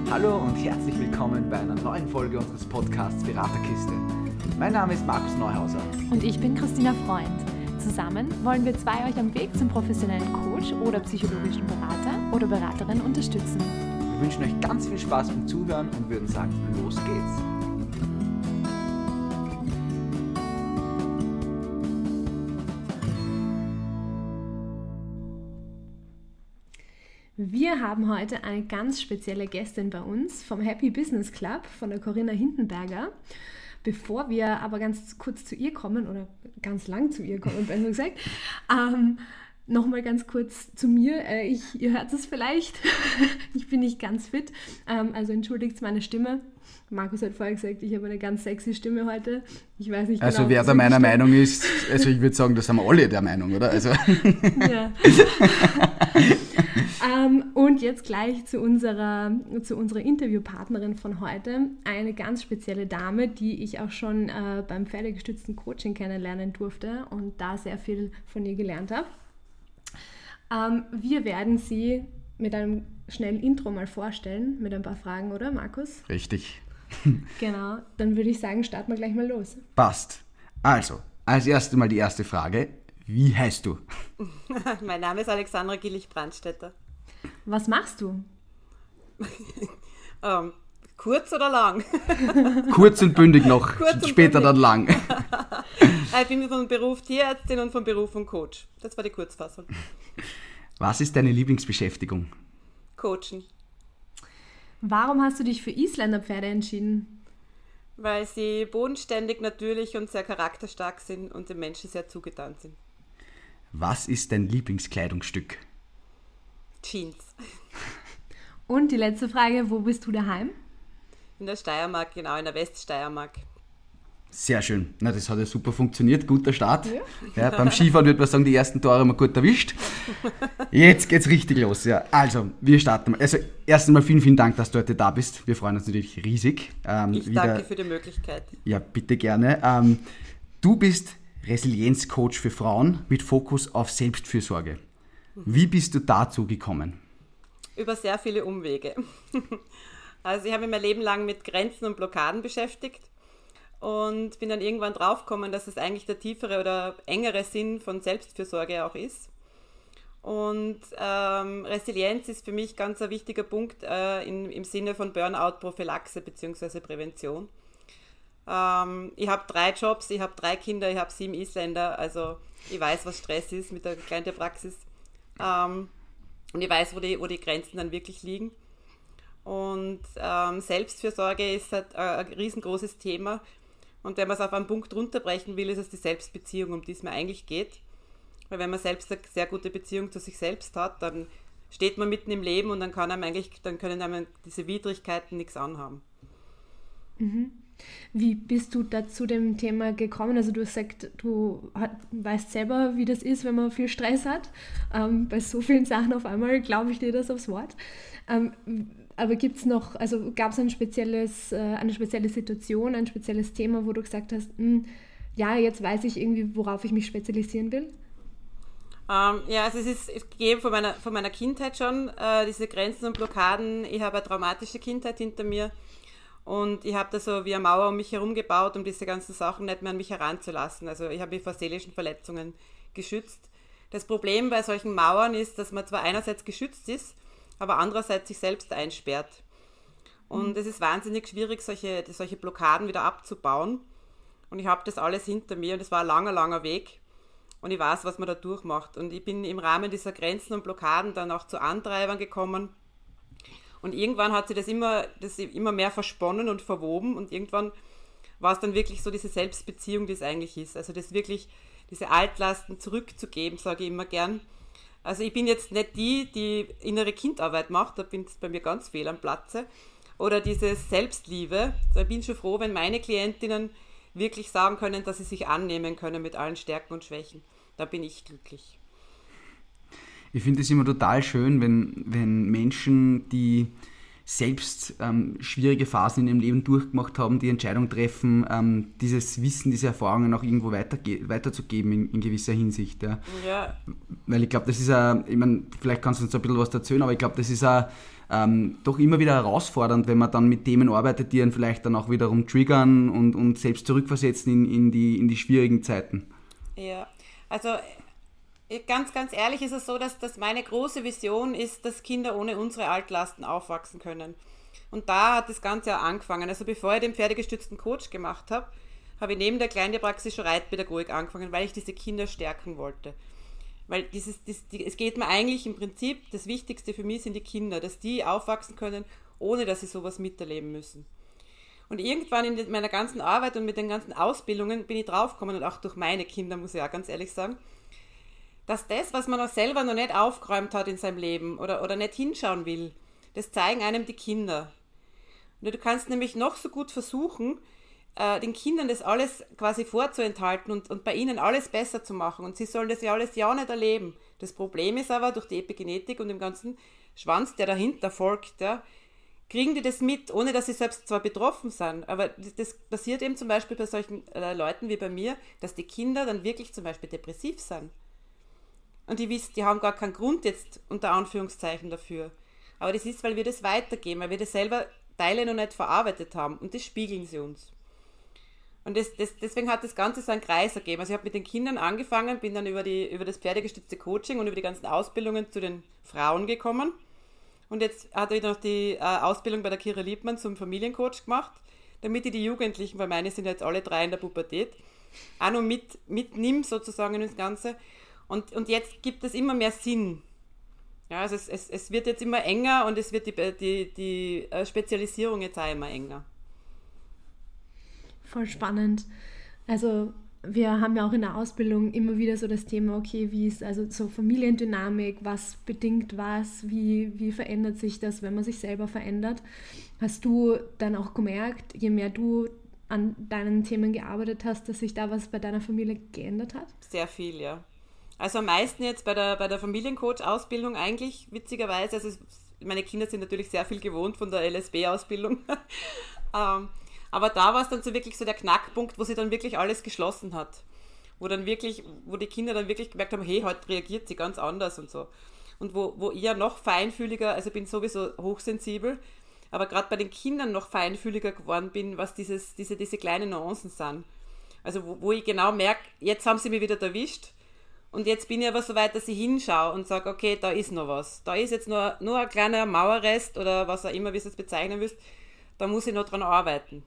Hallo und herzlich willkommen bei einer neuen Folge unseres Podcasts Beraterkiste. Mein Name ist Markus Neuhauser. Und ich bin Christina Freund. Zusammen wollen wir euch am Weg zum professionellen Coach oder psychologischen Berater oder Beraterin unterstützen. Wir wünschen euch ganz viel Spaß beim Zuhören und würden sagen, los geht's. Wir haben heute eine ganz spezielle Gästin bei uns vom Happy Business Club, von der Corinna Hindenberger. Bevor wir aber ganz kurz zu ihr kommen, oder ganz lang zu ihr kommen, besser gesagt, nochmal ganz kurz zu mir. Ihr hört es vielleicht, ich bin nicht ganz fit, also entschuldigt meine Stimme. Markus hat vorher gesagt, ich habe eine ganz sexy Stimme heute. Ich weiß nicht genau. Also wer da meiner Meinung ist, also ich würde sagen, das sind wir alle der Meinung, oder? Also. Ja. Und jetzt gleich zu unserer Interviewpartnerin von heute, eine ganz spezielle Dame, die ich auch schon beim pferdegestützten Coaching kennenlernen durfte und da sehr viel von ihr gelernt habe. Wir werden sie mit einem schnellen Intro mal vorstellen, mit ein paar Fragen, oder Markus? Richtig. Genau, dann würde ich sagen, starten wir gleich mal los. Passt. Also, als erstes mal die erste Frage. Wie heißt du? Mein Name ist Alexandra Gillich-Brandstätter. Was machst du? Kurz oder lang? Kurz und bündig noch, später dann lang. Ich bin von Beruf Tierärztin und von Beruf Coach. Das war die Kurzfassung. Was ist deine Lieblingsbeschäftigung? Coachen. Warum hast du dich für Isländerpferde entschieden? Weil sie bodenständig, natürlich und sehr charakterstark sind und den Menschen sehr zugetan sind. Was ist dein Lieblingskleidungsstück? Jeans. Und die letzte Frage, wo bist du daheim? In der Steiermark, genau, in der Weststeiermark. Sehr schön. Na, das hat ja super funktioniert. Guter Start. Ja, beim Skifahren würde man sagen, die ersten Tore haben wir gut erwischt. Jetzt geht's richtig los. Ja. Also, wir starten. Also, erst einmal vielen, vielen Dank, dass du heute da bist. Wir freuen uns natürlich riesig. Ich danke für die Möglichkeit. Ja, bitte gerne. Du bist Resilienzcoach für Frauen mit Fokus auf Selbstfürsorge. Wie bist du dazu gekommen? Über sehr viele Umwege. Also, ich habe mich mein Leben lang mit Grenzen und Blockaden beschäftigt. Und bin dann irgendwann draufgekommen, dass es eigentlich der tiefere oder engere Sinn von Selbstfürsorge auch ist. Und Resilienz ist für mich ganz ein wichtiger Punkt im Sinne von Burnout-Prophylaxe bzw. Prävention. Ich habe 3 Jobs, ich habe 3 Kinder, ich habe 7 Isländer, also ich weiß, was Stress ist mit der kleinen Praxis. Und ich weiß, wo die Grenzen dann wirklich liegen. Und Selbstfürsorge ist halt ein riesengroßes Thema. Und wenn man es auf einen Punkt runterbrechen will, ist es die Selbstbeziehung, um die es mir eigentlich geht. Weil wenn man selbst eine sehr gute Beziehung zu sich selbst hat, dann steht man mitten im Leben und dann können einem diese Widrigkeiten nichts anhaben. Mhm. Wie bist du da zu dem Thema gekommen? Also du hast gesagt, du weißt selber, wie das ist, wenn man viel Stress hat. Bei so vielen Sachen auf einmal glaube ich dir das aufs Wort. Aber gab es eine spezielle Situation, ein spezielles Thema, wo du gesagt hast, ja, jetzt weiß ich irgendwie, worauf ich mich spezialisieren will? Ja, also es ist gegeben von meiner Kindheit schon, diese Grenzen und Blockaden. Ich habe eine traumatische Kindheit hinter mir und ich habe da so wie eine Mauer um mich herum gebaut, um diese ganzen Sachen nicht mehr an mich heranzulassen. Also ich habe mich vor seelischen Verletzungen geschützt. Das Problem bei solchen Mauern ist, dass man zwar einerseits geschützt ist, aber andererseits sich selbst einsperrt. Und es ist wahnsinnig schwierig, solche Blockaden wieder abzubauen. Und ich habe das alles hinter mir und es war ein langer, langer Weg. Und ich weiß, was man da durchmacht. Und ich bin im Rahmen dieser Grenzen und Blockaden dann auch zu Antreibern gekommen. Und irgendwann hat sich das immer mehr versponnen und verwoben. Und irgendwann war es dann wirklich so diese Selbstbeziehung, die es eigentlich ist. Also das wirklich, diese Altlasten zurückzugeben, sage ich immer gern. Also ich bin jetzt nicht die innere Kindarbeit macht, da bin ich bei mir ganz fehl am Platze. Oder diese Selbstliebe. Also ich bin schon froh, wenn meine Klientinnen wirklich sagen können, dass sie sich annehmen können mit allen Stärken und Schwächen. Da bin ich glücklich. Ich finde es immer total schön, wenn Menschen, die selbst schwierige Phasen in ihrem Leben durchgemacht haben, die Entscheidung treffen, dieses Wissen, diese Erfahrungen auch irgendwo weiterzugeben in gewisser Hinsicht. Ja. Ja. Weil ich glaube, das ist ich meine, vielleicht kannst du uns ein bisschen was erzählen, aber ich glaube, das ist doch immer wieder herausfordernd, wenn man dann mit Themen arbeitet, die einen vielleicht dann auch wiederum triggern und selbst zurückversetzen in die schwierigen Zeiten. Ja, also ganz, ganz ehrlich ist es so, dass meine große Vision ist, dass Kinder ohne unsere Altlasten aufwachsen können. Und da hat das Ganze auch angefangen. Also bevor ich den pferdegestützten Coach gemacht habe, habe ich neben der Kleintierpraxis schon Reitpädagogik angefangen, weil ich diese Kinder stärken wollte. Weil es geht mir eigentlich im Prinzip, das Wichtigste für mich sind die Kinder, dass die aufwachsen können, ohne dass sie sowas miterleben müssen. Und irgendwann in meiner ganzen Arbeit und mit den ganzen Ausbildungen bin ich draufgekommen, und auch durch meine Kinder, muss ich auch ganz ehrlich sagen, dass das, was man auch selber noch nicht aufgeräumt hat in seinem Leben oder nicht hinschauen will, das zeigen einem die Kinder. Und du kannst nämlich noch so gut versuchen, den Kindern das alles quasi vorzuenthalten und bei ihnen alles besser zu machen. Und sie sollen das ja alles ja nicht erleben. Das Problem ist aber, durch die Epigenetik und dem ganzen Schwanz, der dahinter folgt, ja, kriegen die das mit, ohne dass sie selbst zwar betroffen sind. Aber das passiert eben zum Beispiel bei solchen Leuten wie bei mir, dass die Kinder dann wirklich zum Beispiel depressiv sind. Und die haben gar keinen Grund jetzt unter Anführungszeichen dafür. Aber das ist, weil wir das weitergeben, weil wir das selber Teile noch nicht verarbeitet haben. Und das spiegeln sie uns. Und deswegen hat das Ganze so einen Kreis ergeben. Also ich habe mit den Kindern angefangen, bin dann über das pferdegestützte Coaching und über die ganzen Ausbildungen zu den Frauen gekommen. Und jetzt hatte ich noch die Ausbildung bei der Kira Liebmann zum Familiencoach gemacht, damit ich die Jugendlichen, weil meine sind jetzt alle 3 in der Pubertät, auch noch mitnimm sozusagen in das Ganze. Und jetzt gibt es immer mehr Sinn. Ja, also es wird jetzt immer enger und es wird die Spezialisierung jetzt auch immer enger. Voll spannend. Also wir haben ja auch in der Ausbildung immer wieder so das Thema, okay, wie ist also so Familiendynamik, was bedingt was, wie verändert sich das, wenn man sich selber verändert. Hast du dann auch gemerkt, je mehr du an deinen Themen gearbeitet hast, dass sich da was bei deiner Familie geändert hat? Sehr viel, ja. Also am meisten jetzt bei der Familiencoach-Ausbildung eigentlich, witzigerweise. Also meine Kinder sind natürlich sehr viel gewohnt von der LSB-Ausbildung. Aber da war es dann so wirklich so der Knackpunkt, wo sie dann wirklich alles geschlossen hat. Wo die Kinder dann wirklich gemerkt haben, hey, heute reagiert sie ganz anders und so. Und wo ich ja noch feinfühliger, also bin sowieso hochsensibel, aber gerade bei den Kindern noch feinfühliger geworden bin, was diese kleinen Nuancen sind. Also wo ich genau merke, jetzt haben sie mich wieder erwischt. Und jetzt bin ich aber so weit, dass ich hinschaue und sage, okay, da ist noch was. Da ist jetzt nur ein kleiner Mauerrest oder was auch immer, wie ihr es jetzt bezeichnen müsst. Da muss ich noch dran arbeiten.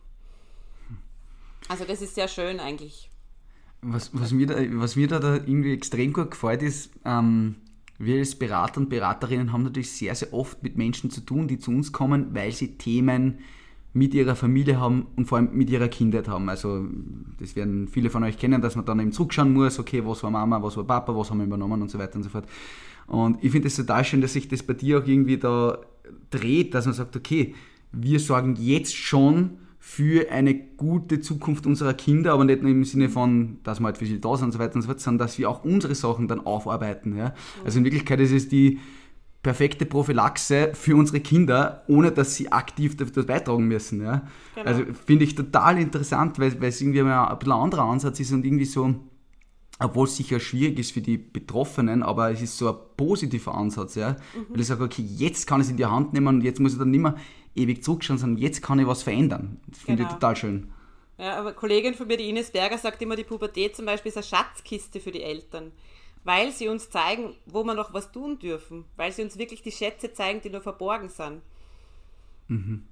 Also das ist sehr schön eigentlich. Was mir da irgendwie extrem gut gefällt ist, wir als Berater und Beraterinnen haben natürlich sehr, sehr oft mit Menschen zu tun, die zu uns kommen, weil sie Themen mit ihrer Familie haben und vor allem mit ihrer Kindheit haben. Also das werden viele von euch kennen, dass man dann eben zurückschauen muss, okay, was war Mama, was war Papa, was haben wir übernommen und so weiter und so fort. Und ich finde es total schön, dass sich das bei dir auch irgendwie da dreht, dass man sagt, okay, wir sorgen jetzt schon für eine gute Zukunft unserer Kinder, aber nicht nur im Sinne von, dass wir halt für sie da sind und so weiter und so fort, sondern dass wir auch unsere Sachen dann aufarbeiten. Ja? Also in Wirklichkeit ist es die perfekte Prophylaxe für unsere Kinder, ohne dass sie aktiv dazu beitragen müssen. Ja? Genau. Also finde ich total interessant, weil es irgendwie mal ein bisschen ein anderer Ansatz ist und irgendwie so, obwohl es sicher schwierig ist für die Betroffenen, aber es ist so ein positiver Ansatz. Ja? Weil ich sage, okay, jetzt kann ich es in die Hand nehmen und jetzt muss ich dann nicht mehr ewig zurückschauen, sondern jetzt kann ich was verändern. Das finde ich total schön. Ja, aber eine Kollegin von mir, die Ines Berger, sagt immer, die Pubertät zum Beispiel ist eine Schatzkiste für die Eltern. Weil sie uns zeigen, wo wir noch was tun dürfen. Weil sie uns wirklich die Schätze zeigen, die noch verborgen sind. Mhm.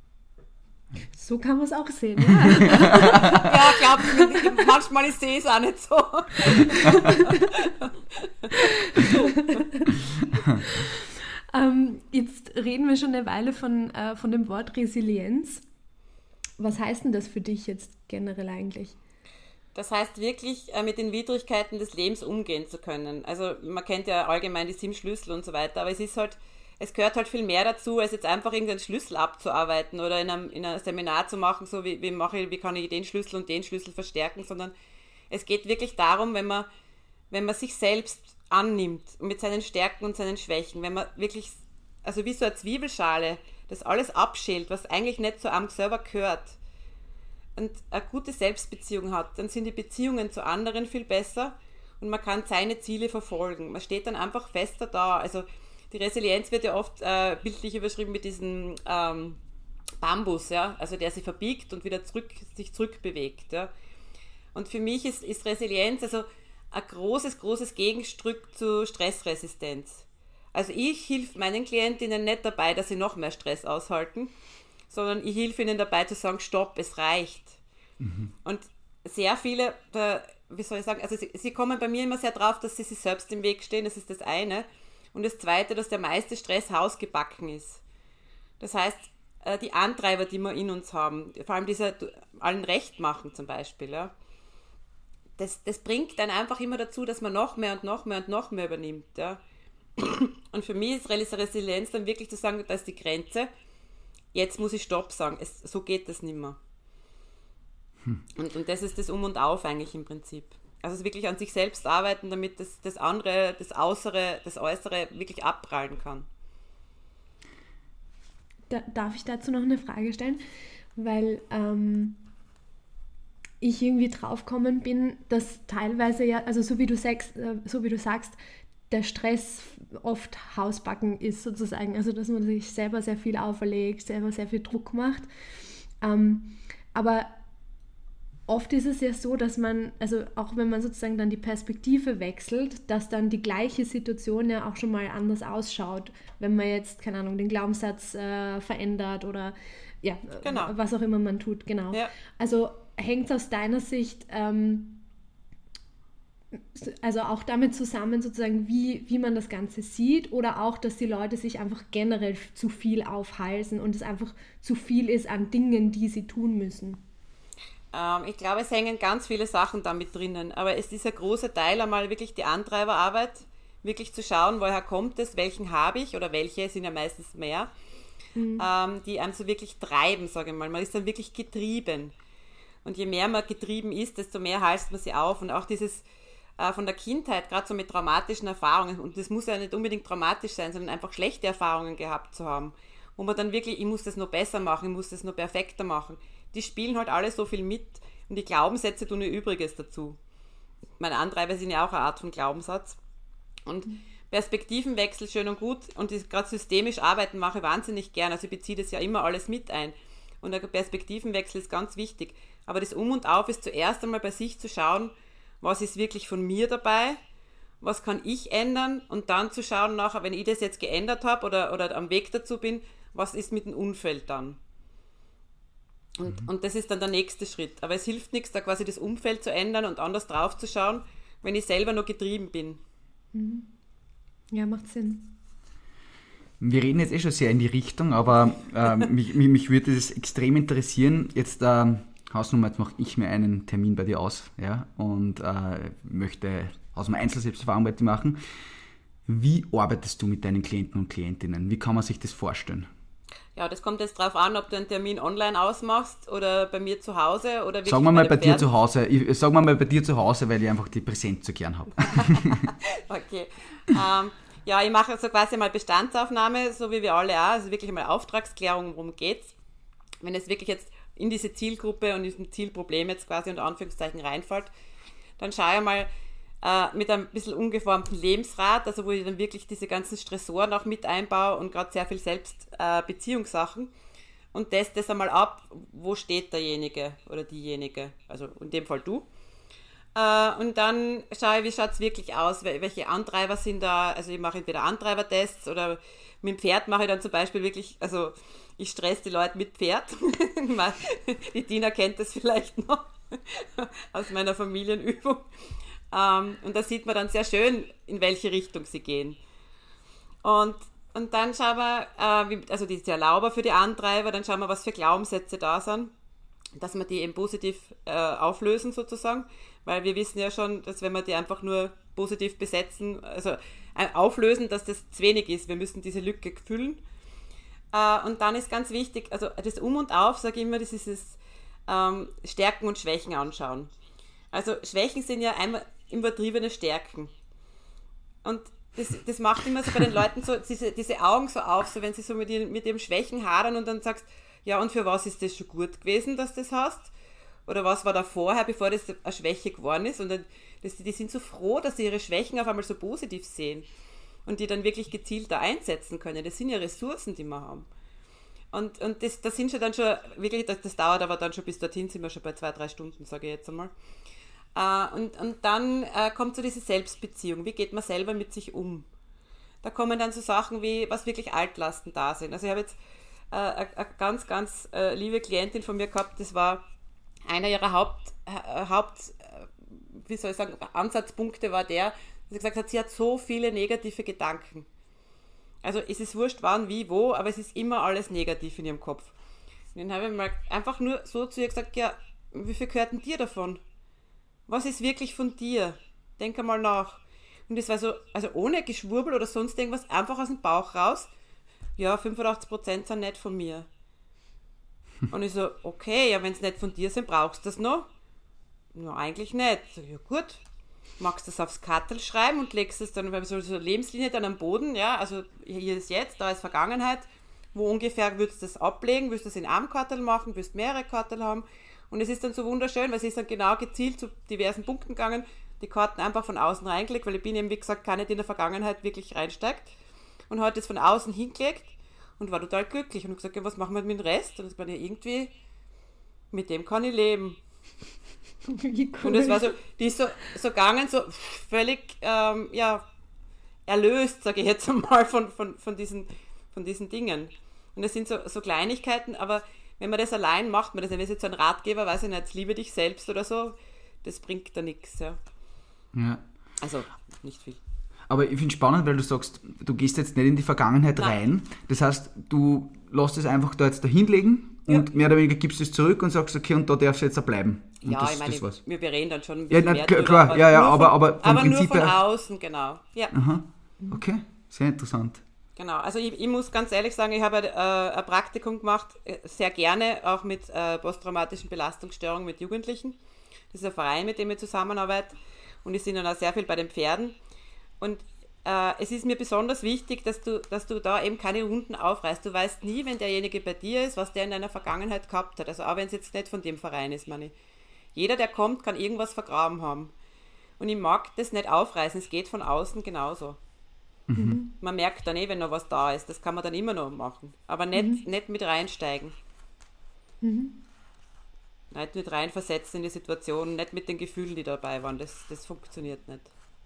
So kann man es auch sehen, ja. Ja, glaub mir, manchmal ist es auch nicht so. Jetzt reden wir schon eine Weile von dem Wort Resilienz. Was heißt denn das für dich jetzt generell eigentlich? Das heißt wirklich, mit den Widrigkeiten des Lebens umgehen zu können. Also man kennt ja allgemein die 7 Schlüssel und so weiter, aber es gehört halt viel mehr dazu, als jetzt einfach irgendeinen Schlüssel abzuarbeiten oder in einem Seminar zu machen, so wie kann ich den Schlüssel und den Schlüssel verstärken, sondern es geht wirklich darum, wenn man sich selbst annimmt mit seinen Stärken und seinen Schwächen, wenn man wirklich, also wie so eine Zwiebelschale, das alles abschält, was eigentlich nicht zu einem selber gehört und eine gute Selbstbeziehung hat, dann sind die Beziehungen zu anderen viel besser und man kann seine Ziele verfolgen. Man steht dann einfach fester da. Also die Resilienz wird ja oft bildlich überschrieben mit diesem Bambus, ja, also der sich verbiegt und wieder sich zurückbewegt. Ja. Und für mich ist Resilienz also ein großes Gegenstück zu Stressresistenz. Also ich helfe meinen Klientinnen nicht dabei, dass sie noch mehr Stress aushalten, sondern ich helfe ihnen dabei zu sagen, stopp, es reicht. Und sehr viele, wie soll ich sagen, also sie kommen bei mir immer sehr drauf, dass sie sich selbst im Weg stehen, das ist das eine. Und das zweite, dass der meiste Stress hausgebacken ist. Das heißt, die Antreiber, die wir in uns haben, vor allem dieser allen recht machen zum Beispiel, ja, das bringt dann einfach immer dazu, dass man noch mehr übernimmt. Ja. Und für mich ist Resilienz dann wirklich zu sagen, da ist die Grenze, jetzt muss ich Stopp sagen, so geht das nicht mehr. Und das ist das Um und Auf eigentlich im Prinzip. Also wirklich an sich selbst arbeiten, damit das andere, das Äußere wirklich abprallen kann. Darf ich dazu noch eine Frage stellen? Weil ich irgendwie draufgekommen bin, dass teilweise ja, also so wie du sagst, der Stress oft hausbacken ist sozusagen, also dass man sich selber sehr viel auferlegt, selber sehr viel Druck macht. Aber oft ist es ja so, dass man, also auch wenn man sozusagen dann die Perspektive wechselt, dass dann die gleiche Situation ja auch schon mal anders ausschaut, wenn man jetzt, keine Ahnung, den Glaubenssatz verändert oder ja, genau, was auch immer man tut, genau. Ja. Also hängt es aus deiner Sicht also auch damit zusammen sozusagen, wie man das Ganze sieht oder auch, dass die Leute sich einfach generell zu viel aufhalsen und es einfach zu viel ist an Dingen, die sie tun müssen? Ich glaube, es hängen ganz viele Sachen damit drinnen, aber es ist ein großer Teil einmal wirklich die Antreiberarbeit, wirklich zu schauen, woher kommt es, welchen habe ich oder welche, sind ja meistens mehr, die einem so wirklich treiben, sage ich mal. Man ist dann wirklich getrieben und je mehr man getrieben ist, desto mehr halst man sie auf und auch dieses von der Kindheit, gerade so mit traumatischen Erfahrungen, und das muss ja nicht unbedingt traumatisch sein, sondern einfach schlechte Erfahrungen gehabt zu haben, wo man dann wirklich, ich muss das noch besser machen, ich muss das noch perfekter machen, die spielen halt alle so viel mit und die Glaubenssätze tun ihr Übriges dazu. Meine Antreiber sind ja auch eine Art von Glaubenssatz. Und Perspektivenwechsel schön und gut und gerade systemisch arbeiten mache ich wahnsinnig gern, also ich beziehe das ja immer alles mit ein. Und der Perspektivenwechsel ist ganz wichtig. Aber das Um und Auf ist zuerst einmal bei sich zu schauen, was ist wirklich von mir dabei, was kann ich ändern und dann zu schauen nachher, wenn ich das jetzt geändert habe oder am Weg dazu bin, was ist mit dem Umfeld dann. Und das ist dann der nächste Schritt. Aber es hilft nichts, da quasi das Umfeld zu ändern und anders drauf zu schauen, wenn ich selber noch getrieben bin. Ja, macht Sinn. Wir reden jetzt schon sehr in die Richtung, aber mich würde das extrem interessieren. Jetzt, Hausnummer, jetzt mache ich mir einen Termin bei dir aus, ja, und möchte aus dem Einzelselbstverfahren bei dir machen. Wie arbeitest du mit deinen Klienten und Klientinnen? Wie kann man sich das vorstellen? Ja, das kommt jetzt darauf an, ob du einen Termin online ausmachst oder bei mir zu Hause oder wirklich Sagen wir mal bei dir zu Hause. Sagen wir mal bei dir zu Hause, weil ich einfach die Präsenz so gern habe. Okay. Ja, ich mache so quasi mal Bestandsaufnahme, so wie wir alle auch, also wirklich mal Auftragsklärung, worum geht's. Wenn es wirklich jetzt in diese Zielgruppe und diesem Zielproblem jetzt quasi unter Anführungszeichen reinfällt, dann schaue ich mal mit einem bisschen ungeformten Lebensrat, also wo ich dann wirklich diese ganzen Stressoren auch mit einbaue und gerade sehr viel Selbstbeziehungssachen und teste das einmal ab, wo steht derjenige oder diejenige, also in dem Fall du. Und dann schaue ich, wie schaut es wirklich aus, welche Antreiber sind da, also ich mache entweder Antreibertests oder mit dem Pferd mache ich dann zum Beispiel wirklich, also ich stresse die Leute mit Pferd, die Tina kennt das vielleicht noch aus meiner Familienübung. Und da sieht man dann sehr schön, in welche Richtung sie gehen. Und dann schauen wir, also die ist ja erlaubbar für die Antreiber, dann schauen wir, was für Glaubenssätze da sind, dass wir die eben positiv auflösen sozusagen, weil wir wissen ja schon, dass wenn wir die einfach nur positiv besetzen, also auflösen, dass das zu wenig ist. Wir müssen diese Lücke füllen. Und dann ist ganz wichtig, also das Um und Auf, sage ich immer, das ist das Stärken und Schwächen anschauen. Also Schwächen sind ja einmal übertriebene Stärken. Und das macht immer so bei den Leuten so diese Augen so auf, so wenn sie so mit ihrem Schwächen hadern und dann sagst, ja, und für was ist das schon gut gewesen, dass du das hast? Oder was war da vorher, bevor das eine Schwäche geworden ist? Und dann, die sind so froh, dass sie ihre Schwächen auf einmal so positiv sehen und die dann wirklich gezielt da einsetzen können. Das sind ja Ressourcen, die wir haben. Und das sind schon dann schon, wirklich, das dauert aber dann schon bis dorthin, sind wir schon bei 2-3 Stunden, sage ich jetzt einmal. Und dann kommt so diese Selbstbeziehung. Wie geht man selber mit sich um? Da kommen dann so Sachen wie, was wirklich Altlasten da sind. Also ich habe jetzt eine ganz, ganz liebe Klientin von mir gehabt, das war einer ihrer wie soll ich sagen, Ansatzpunkte war der, dass sie gesagt hat, sie hat so viele negative Gedanken. Also es ist wurscht wann, wie, wo, aber es ist immer alles negativ in ihrem Kopf. Und dann habe ich mal einfach nur so zu ihr gesagt, ja, wie viel gehört denn dir davon? Was ist wirklich von dir? Denk einmal nach. Und das war so, also ohne Geschwurbel oder sonst irgendwas, einfach aus dem Bauch raus, ja, 85% sind nicht von mir. Und ich so, okay, ja, wenn es nicht von dir sind, brauchst du das noch? No, eigentlich nicht. So, ja gut, magst du das aufs Kartel schreiben und legst es dann, weil so eine Lebenslinie dann am Boden, ja, also hier ist jetzt, da ist Vergangenheit, wo ungefähr würdest du das ablegen, willst du das in einem Kartel machen, willst mehrere Kartel haben und es ist dann so wunderschön, weil sie ist dann genau gezielt zu diversen Punkten gegangen, die Karten einfach von außen reingelegt, weil ich bin eben, wie gesagt, gar nicht in der Vergangenheit wirklich reinsteigt und hat es von außen hingelegt und war total glücklich und gesagt, ja, was machen wir mit dem Rest? Und das war ja irgendwie, mit dem kann ich leben. Cool. Und das war so, die ist so gegangen, so völlig erlöst, sage ich jetzt einmal, von diesen Dingen. Und das sind so Kleinigkeiten, aber wenn man das allein macht, man das, wenn es jetzt so ein Ratgeber, weiß ich nicht, liebe dich selbst oder so, das bringt da nichts. Ja. Also nicht viel. Aber ich finde es spannend, weil du sagst, du gehst jetzt nicht in die Vergangenheit rein. Das heißt, du lässt es einfach da jetzt da hinlegen und mehr oder weniger gibst es zurück und sagst, okay, und da darfst du jetzt bleiben. Und ja, das, ich meine, das wir reden dann schon ein bisschen mehr klar, drüber, aber vom aber Prinzip nur von außen, genau. Ja. Aha, okay, sehr interessant. Genau, also ich muss ganz ehrlich sagen, ich habe ein Praktikum gemacht, sehr gerne, auch mit posttraumatischen Belastungsstörungen mit Jugendlichen. Das ist ein Verein, mit dem ich zusammenarbeite und ich bin dann auch sehr viel bei den Pferden. Und es ist mir besonders wichtig, dass du da eben keine Wunden aufreißt. Du weißt nie, wenn derjenige bei dir ist, was der in deiner Vergangenheit gehabt hat. Also auch wenn es jetzt nicht von dem Verein ist, meine ich. Jeder, der kommt, kann irgendwas vergraben haben. Und ich mag das nicht aufreißen, es geht von außen genauso. Mhm. Man merkt dann wenn noch was da ist, das kann man dann immer noch machen. Aber nicht mit reinsteigen. Mhm. Nicht mit reinversetzen in die Situation, nicht mit den Gefühlen, die dabei waren. Das funktioniert nicht.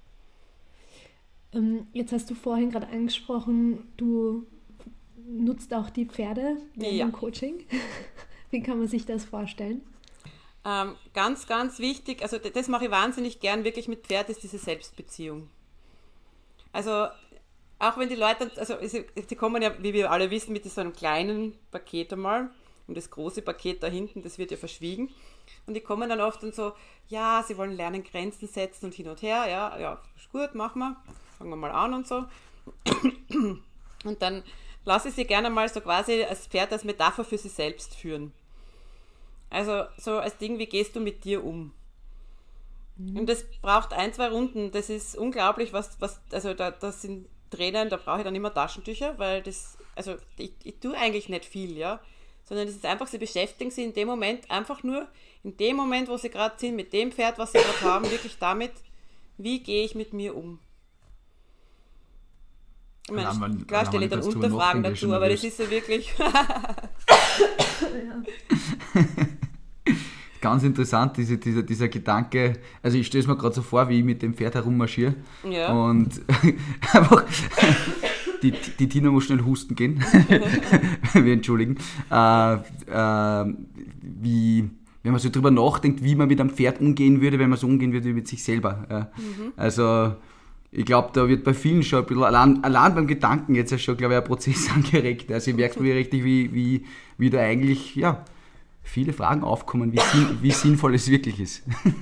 Jetzt hast du vorhin gerade angesprochen, du nutzt auch die Pferde im Coaching. Wie kann man sich das vorstellen? Ganz, ganz wichtig, also das mache ich wahnsinnig gern wirklich mit Pferd, ist diese Selbstbeziehung. Also auch wenn die Leute, also sie kommen ja, wie wir alle wissen, mit so einem kleinen Paket einmal und das große Paket da hinten, das wird ja verschwiegen. Und die kommen dann oft und so, ja, sie wollen lernen, Grenzen setzen und hin und her, ja, ist gut, machen wir, fangen wir mal an und so. Und dann lasse ich sie gerne mal so quasi als Pferd als Metapher für sie selbst führen. Also so als Ding, wie gehst du mit dir um? Mhm. Und das braucht 1-2 Runden, das ist unglaublich, also das sind Tränen, da brauche ich dann immer Taschentücher, weil ich tue eigentlich nicht viel, ja, sondern es ist einfach, sie beschäftigen sich in dem Moment, einfach nur in dem Moment, wo sie gerade sind, mit dem Pferd, was sie gerade haben, wirklich damit, wie gehe ich mit mir um? Ich meine, klar stelle ich dann Unterfragen dazu, aber das ist so wirklich... Ganz interessant, dieser Gedanke, also ich stelle es mir gerade so vor, wie ich mit dem Pferd herummarschiere und einfach, die Tina muss schnell husten gehen, wir entschuldigen, wenn man so drüber nachdenkt, wie man mit einem Pferd umgehen würde, wenn man so umgehen würde wie mit sich selber. Ja. Mhm. Also ich glaube, da wird bei vielen schon ein bisschen, allein beim Gedanken jetzt schon, glaube ich, ein Prozess angeregt. Also ich merke mir richtig, wie da eigentlich, viele Fragen aufkommen, wie sinnvoll es wirklich ist.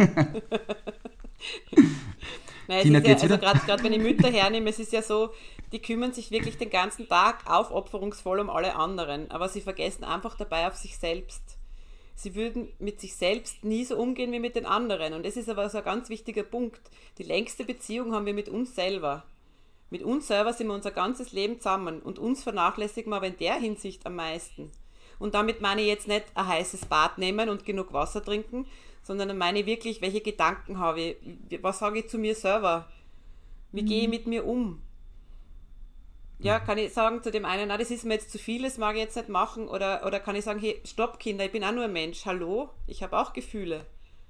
Nein, Tina, also gerade wenn ich Mütter hernehme, es ist ja so, die kümmern sich wirklich den ganzen Tag aufopferungsvoll um alle anderen, aber sie vergessen einfach dabei auf sich selbst. Sie würden mit sich selbst nie so umgehen wie mit den anderen. Und das ist aber so ein ganz wichtiger Punkt. Die längste Beziehung haben wir mit uns selber. Mit uns selber sind wir unser ganzes Leben zusammen und uns vernachlässigen wir aber in der Hinsicht am meisten. Und damit meine ich jetzt nicht ein heißes Bad nehmen und genug Wasser trinken, sondern dann meine ich wirklich, welche Gedanken habe ich, was sage ich zu mir selber, wie gehe ich mit mir um. Ja, kann ich sagen zu dem einen, na, das ist mir jetzt zu viel, das mag ich jetzt nicht machen, oder kann ich sagen, hey, stopp Kinder, ich bin auch nur ein Mensch, hallo, ich habe auch Gefühle.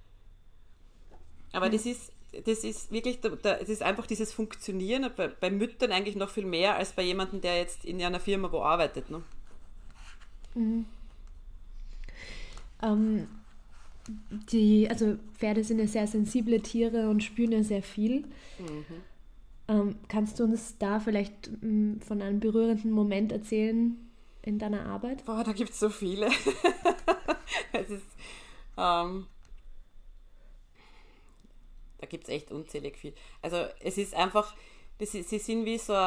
Aber das ist wirklich, das ist einfach dieses Funktionieren, bei Müttern eigentlich noch viel mehr, als bei jemandem, der jetzt in einer Firma wo arbeitet. Ne? Mhm. Also Pferde sind ja sehr sensible Tiere und spüren ja sehr viel. Kannst du uns da vielleicht von einem berührenden Moment erzählen in deiner Arbeit? Boah, da gibt es so viele. Es ist, da gibt es echt unzählig viel. Also es ist einfach, sie sind wie so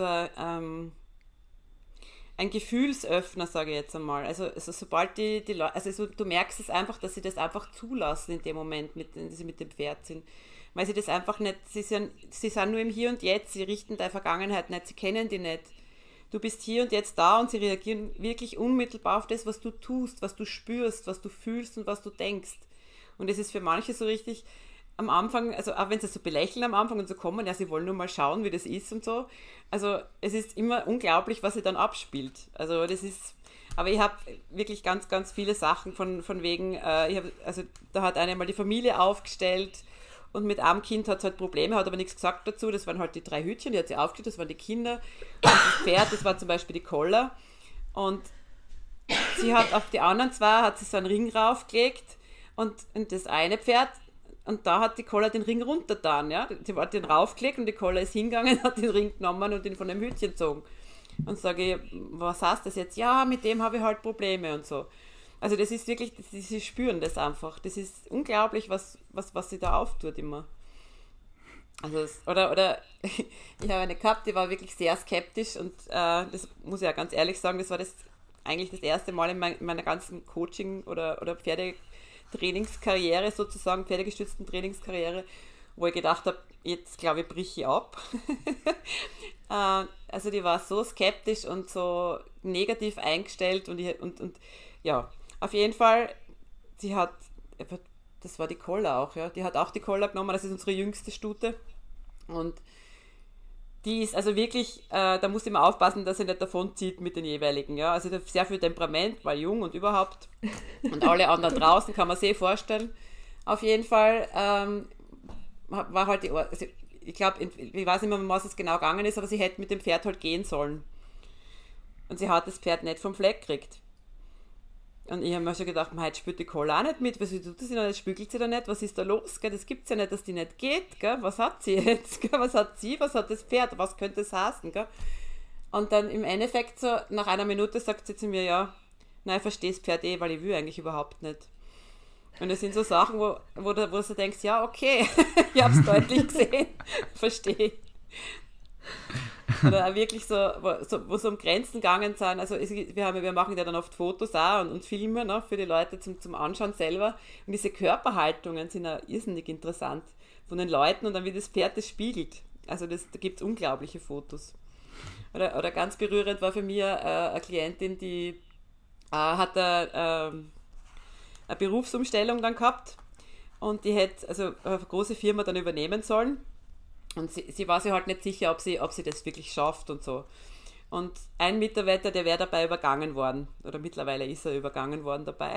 ein Gefühlsöffner, sage ich jetzt einmal. Also sobald die Leute, also du merkst es einfach, dass sie das einfach zulassen in dem Moment, wenn sie mit dem Pferd sind. Weil sie das einfach nicht, sie sind nur im Hier und Jetzt, sie richten deine Vergangenheit nicht, sie kennen die nicht. Du bist hier und jetzt da und sie reagieren wirklich unmittelbar auf das, was du tust, was du spürst, was du fühlst und was du denkst. Und es ist für manche so richtig am Anfang, also auch wenn sie so belächeln am Anfang und so kommen, ja, sie wollen nur mal schauen, wie das ist und so. Also es ist immer unglaublich, was sie dann abspielt. Also das ist, aber ich habe wirklich ganz, ganz viele Sachen von wegen, da hat eine mal die Familie aufgestellt und mit einem Kind hat es halt Probleme, hat aber nichts gesagt dazu. Das waren halt die 3 Hütchen, die hat sie aufgestellt, das waren die Kinder. Und das Pferd, das war zum Beispiel die Koller. Und sie hat auf die anderen 2 hat sie so einen Ring raufgelegt und das eine Pferd, und da hat die Koller den Ring runtergetan, ja. Die hat den raufgelegt und die Koller ist hingegangen, hat den Ring genommen und ihn von dem Hütchen gezogen. Und sage ich, was heißt das jetzt? Ja, mit dem habe ich halt Probleme und so. Also das ist wirklich, sie spüren das einfach. Das ist unglaublich, was sie da auftut immer. Also oder ich habe eine gehabt, die war wirklich sehr skeptisch und das muss ich ja ganz ehrlich sagen, das war eigentlich das erste Mal in meiner ganzen Coaching- oder Pferdetrainingskarriere sozusagen, pferdegestützten Trainingskarriere, wo ich gedacht habe, jetzt glaube ich, brich ich ab. Also die war so skeptisch und so negativ eingestellt und ja, auf jeden Fall, das war die Koller auch, ja, die hat auch die Koller genommen, das ist unsere jüngste Stute und die ist also wirklich, da muss ich mal aufpassen, dass sie nicht davon zieht mit den jeweiligen, ja, also sehr viel Temperament, war jung und überhaupt und alle anderen draußen, kann man sich vorstellen. Auf jeden Fall war halt also ich glaube, ich weiß nicht mehr, um was es genau gegangen ist, aber sie hätte mit dem Pferd halt gehen sollen und sie hat das Pferd nicht vom Fleck gekriegt. Und ich habe mir schon gedacht, heute spürt die Koller auch nicht mit, wieso tut sie noch nicht, spügelt sie da nicht, was ist da los, gell? Das gibt es ja nicht, dass die nicht geht, gell? Was hat sie jetzt, gell? Was hat das Pferd, was könnte es heißen, gell? Und dann im Endeffekt so, nach einer Minute sagt sie zu mir, ja, nein, ich verstehe das Pferd weil ich will eigentlich überhaupt nicht. Und das sind so Sachen, wo du denkst, ja, okay, ich habe es deutlich gesehen, verstehe. Oder auch wirklich wo so um Grenzen gegangen sind. Also wir machen ja dann oft Fotos auch und Filme, ne, für die Leute zum Anschauen selber. Und diese Körperhaltungen sind auch irrsinnig interessant von den Leuten und dann wie das Pferd das spiegelt. Also da gibt es unglaubliche Fotos. Oder ganz berührend war für mich eine Klientin, die hat eine Berufsumstellung dann gehabt und die hätte also eine große Firma dann übernehmen sollen. Und sie war sich halt nicht sicher, ob sie das wirklich schafft und so. Und ein Mitarbeiter, der wäre dabei übergangen worden. Oder mittlerweile ist er übergangen worden dabei.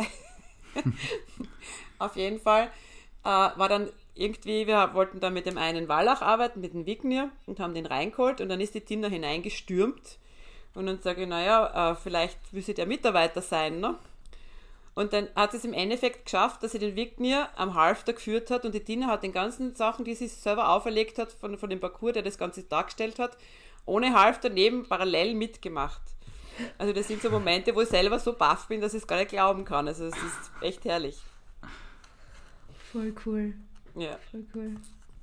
Auf jeden Fall war dann irgendwie, wir wollten dann mit dem einen Wallach arbeiten, mit dem Wignir und haben den reingeholt und dann ist die Tina hineingestürmt. Und dann sage ich, naja, vielleicht will sie der Mitarbeiter sein, ne? Und dann hat sie es im Endeffekt geschafft, dass sie den Wignir am Halfter geführt hat und die Tina hat den ganzen Sachen, die sie selber auferlegt hat, von dem Parcours, der das Ganze dargestellt hat, ohne Halfter parallel mitgemacht. Also das sind so Momente, wo ich selber so baff bin, dass ich es gar nicht glauben kann. Also es ist echt herrlich. Voll cool. Ja. Voll cool.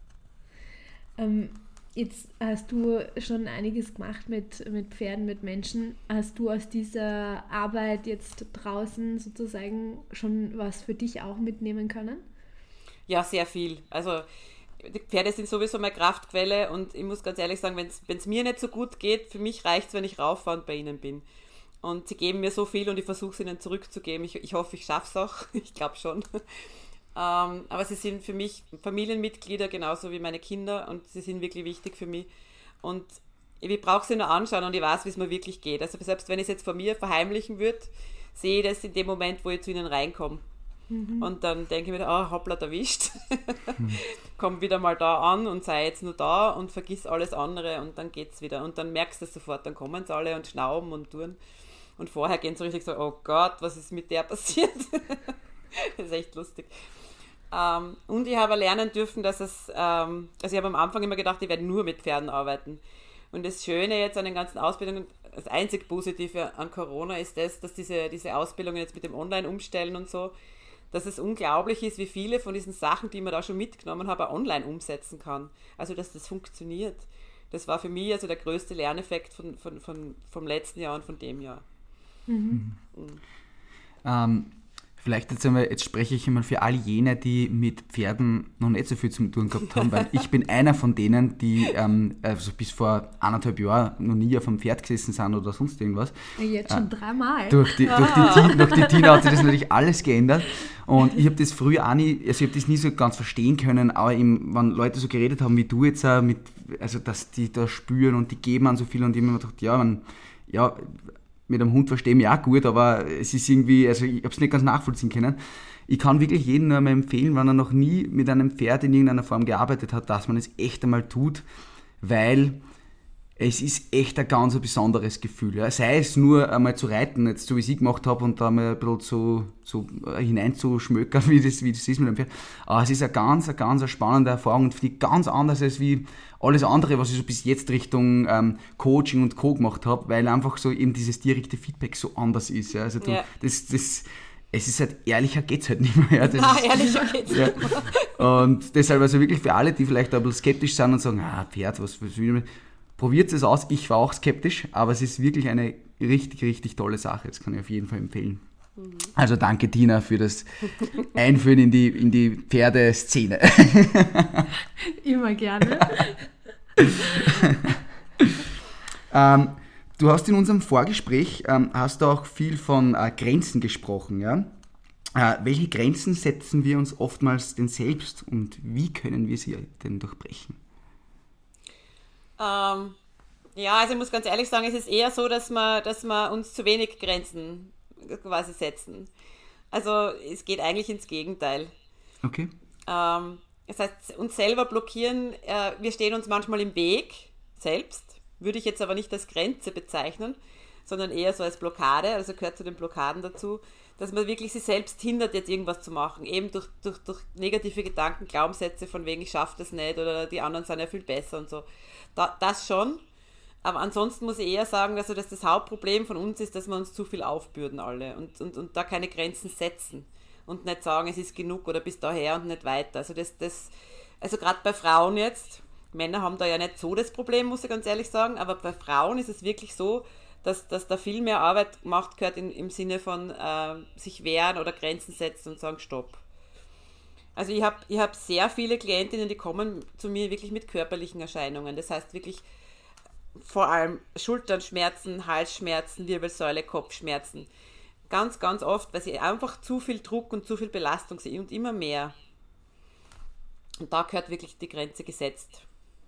Jetzt hast du schon einiges gemacht mit Pferden, mit Menschen. Hast du aus dieser Arbeit jetzt draußen sozusagen schon was für dich auch mitnehmen können? Ja, sehr viel. Also die Pferde sind sowieso meine Kraftquelle und ich muss ganz ehrlich sagen, wenn es mir nicht so gut geht, für mich reicht es, wenn ich rauffahre und bei ihnen bin. Und sie geben mir so viel und ich versuche es ihnen zurückzugeben. Ich hoffe, ich schaffe es auch. Ich glaube schon. Aber sie sind für mich Familienmitglieder, genauso wie meine Kinder, und sie sind wirklich wichtig für mich. Und ich brauche sie nur anschauen und ich weiß, wie es mir wirklich geht. Also selbst wenn ich es jetzt von mir verheimlichen würde, sehe ich das in dem Moment, wo ich zu ihnen reinkomme. Und dann denke ich mir, hoppla, erwischt. Komm wieder mal da an und sei jetzt nur da und vergiss alles andere und dann geht's wieder. Und dann merkst du es sofort, dann kommen sie alle und schnauben und tun. Und vorher gehen sie richtig so, oh Gott, was ist mit der passiert? Das ist echt lustig. Und ich habe lernen dürfen, dass also ich habe am Anfang immer gedacht, ich werde nur mit Pferden arbeiten. Und das Schöne jetzt an den ganzen Ausbildungen, das einzig Positive an Corona ist das, dass diese Ausbildungen jetzt mit dem Online-Umstellen und so, dass es unglaublich ist, wie viele von diesen Sachen, die man da schon mitgenommen habe, online umsetzen kann. Also, dass das funktioniert. Das war für mich also der größte Lerneffekt vom letzten Jahr und von dem Jahr. Vielleicht jetzt spreche ich einmal für all jene, die mit Pferden noch nicht so viel zu tun gehabt haben, weil ich bin einer von denen, die also bis vor 1,5 Jahren noch nie auf einem Pferd gesessen sind oder sonst irgendwas. Jetzt schon 3-mal. Durch die Tina hat sich das natürlich alles geändert und ich habe das früher auch nie, also ich habe das nie so ganz verstehen können, aber wenn Leute so geredet haben wie du jetzt auch, also dass die da spüren und die geben an so viel und ich habe mir gedacht, mit einem Hund verstehe ich mich auch gut, aber es ist irgendwie, also ich habe es nicht ganz nachvollziehen können. Ich kann wirklich jedem nur einmal empfehlen, wenn er noch nie mit einem Pferd in irgendeiner Form gearbeitet hat, dass man es echt einmal tut, weil es ist echt ein ganz besonderes Gefühl. Ja. Sei es nur einmal zu reiten, jetzt so wie ich es gemacht habe und da mal ein bisschen so hineinzuschmökern, wie das ist mit dem Pferd. Aber es ist eine ganz spannende Erfahrung und finde ich ganz anders als wie alles andere, was ich so bis jetzt Richtung Coaching und Co. gemacht habe, weil einfach so eben dieses direkte Feedback so anders ist. Ja. Also es ist halt, ehrlicher geht's halt nicht mehr. Ja. Nein, ehrlicher geht's nicht mehr. Und deshalb also wirklich für alle, die vielleicht ein bisschen skeptisch sind und sagen, Pferd, was will ich? Probiert es aus, ich war auch skeptisch, aber es ist wirklich eine richtig tolle Sache, das kann ich auf jeden Fall empfehlen. Also danke Tina für das Einführen in die Pferdeszene. Immer gerne. Du hast in unserem Vorgespräch hast du auch viel von Grenzen gesprochen, ja? Welche Grenzen setzen wir uns oftmals denn selbst und wie können wir sie denn durchbrechen? Also ich muss ganz ehrlich sagen, es ist eher so, dass wir uns zu wenig Grenzen quasi setzen. Also es geht eigentlich ins Gegenteil. Okay. Das heißt, uns selber blockieren, wir stehen uns manchmal im Weg, selbst, würde ich jetzt aber nicht als Grenze bezeichnen, sondern eher so als Blockade, also gehört zu den Blockaden dazu, dass man wirklich sich selbst hindert, jetzt irgendwas zu machen, eben durch negative Gedanken, Glaubenssätze von wegen, ich schaffe das nicht oder die anderen sind ja viel besser und so. Das schon, aber ansonsten muss ich eher sagen, dass das Hauptproblem von uns ist, dass wir uns zu viel aufbürden alle und da keine Grenzen setzen und nicht sagen, es ist genug oder bis daher und nicht weiter. Also gerade bei Frauen jetzt, Männer haben da ja nicht so das Problem, muss ich ganz ehrlich sagen, aber bei Frauen ist es wirklich so, dass da viel mehr Arbeit gemacht gehört im Sinne von sich wehren oder Grenzen setzen und sagen Stopp. Also ich hab sehr viele Klientinnen, die kommen zu mir wirklich mit körperlichen Erscheinungen. Das heißt wirklich vor allem Schulternschmerzen, Halsschmerzen, Wirbelsäule, Kopfschmerzen. Ganz oft, weil sie einfach zu viel Druck und zu viel Belastung sehen und immer mehr. Und da gehört wirklich die Grenze gesetzt.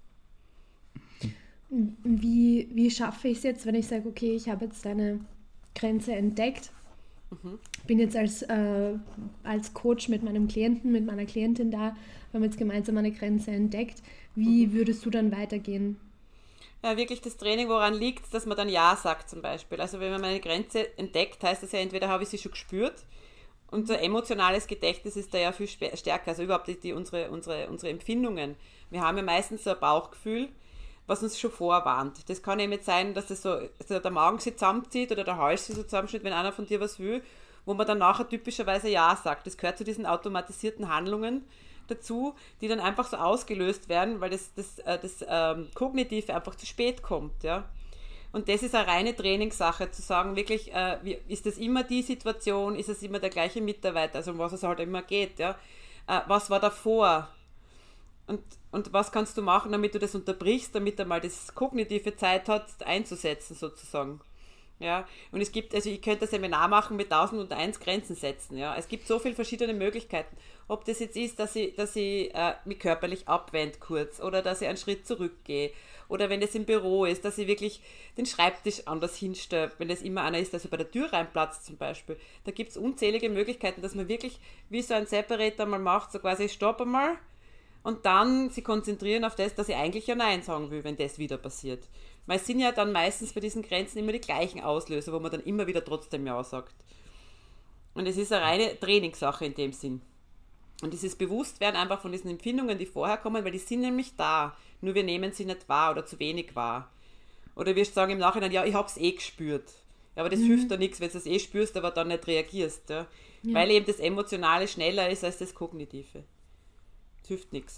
Wie schaffe ich es jetzt, wenn ich sage, okay, ich habe jetzt eine Grenze entdeckt, bin jetzt als Coach mit meinem Klienten, mit meiner Klientin da, wir haben jetzt gemeinsam eine Grenze entdeckt. Wie würdest du dann weitergehen? Ja, wirklich das Training, woran liegt, dass man dann Ja sagt zum Beispiel. Also wenn man eine Grenze entdeckt, heißt das ja, entweder habe ich sie schon gespürt und so emotionales Gedächtnis ist da ja viel stärker, also überhaupt unsere Empfindungen. Wir haben ja meistens so ein Bauchgefühl, was uns schon vorwarnt. Das kann eben jetzt sein, dass der Magen sich zusammenzieht oder der Hals sich so zusammenschnitt, wenn einer von dir was will, wo man dann nachher typischerweise Ja sagt. Das gehört zu diesen automatisierten Handlungen dazu, die dann einfach so ausgelöst werden, weil das Kognitive einfach zu spät kommt. Ja? Und das ist eine reine Trainingssache, zu sagen, wirklich, ist das immer die Situation, ist es immer der gleiche Mitarbeiter, also um was es halt immer geht. Ja? Was war davor? Und was kannst du machen, damit du das unterbrichst, damit er mal das kognitive Zeit hat, einzusetzen sozusagen. Ja, und es gibt, also ich könnte ein Seminar machen mit 1001 Grenzen setzen, ja. Es gibt so viele verschiedene Möglichkeiten. Ob das jetzt ist, dass ich mich körperlich abwende kurz oder dass ich einen Schritt zurückgehe oder wenn es im Büro ist, dass ich wirklich den Schreibtisch anders hinstelle, wenn das immer einer ist, der so bei der Tür reinplatzt zum Beispiel. Da gibt es unzählige Möglichkeiten, dass man wirklich wie so ein Separator mal macht, so quasi stopp einmal und dann sich konzentrieren auf das, dass ich eigentlich ja Nein sagen will, wenn das wieder passiert. Weil es sind ja dann meistens bei diesen Grenzen immer die gleichen Auslöser, wo man dann immer wieder trotzdem Ja sagt. Und es ist eine reine Trainingssache in dem Sinn. Und dieses Bewusstwerden einfach von diesen Empfindungen, die vorher kommen, weil die sind nämlich da, nur wir nehmen sie nicht wahr oder zu wenig wahr. Oder wir sagen im Nachhinein, ja, ich habe es gespürt. Ja, aber das hilft da nichts, wenn du es spürst, aber dann nicht reagierst. Ja? Ja. Weil eben das Emotionale schneller ist als das Kognitive. Das hilft nichts.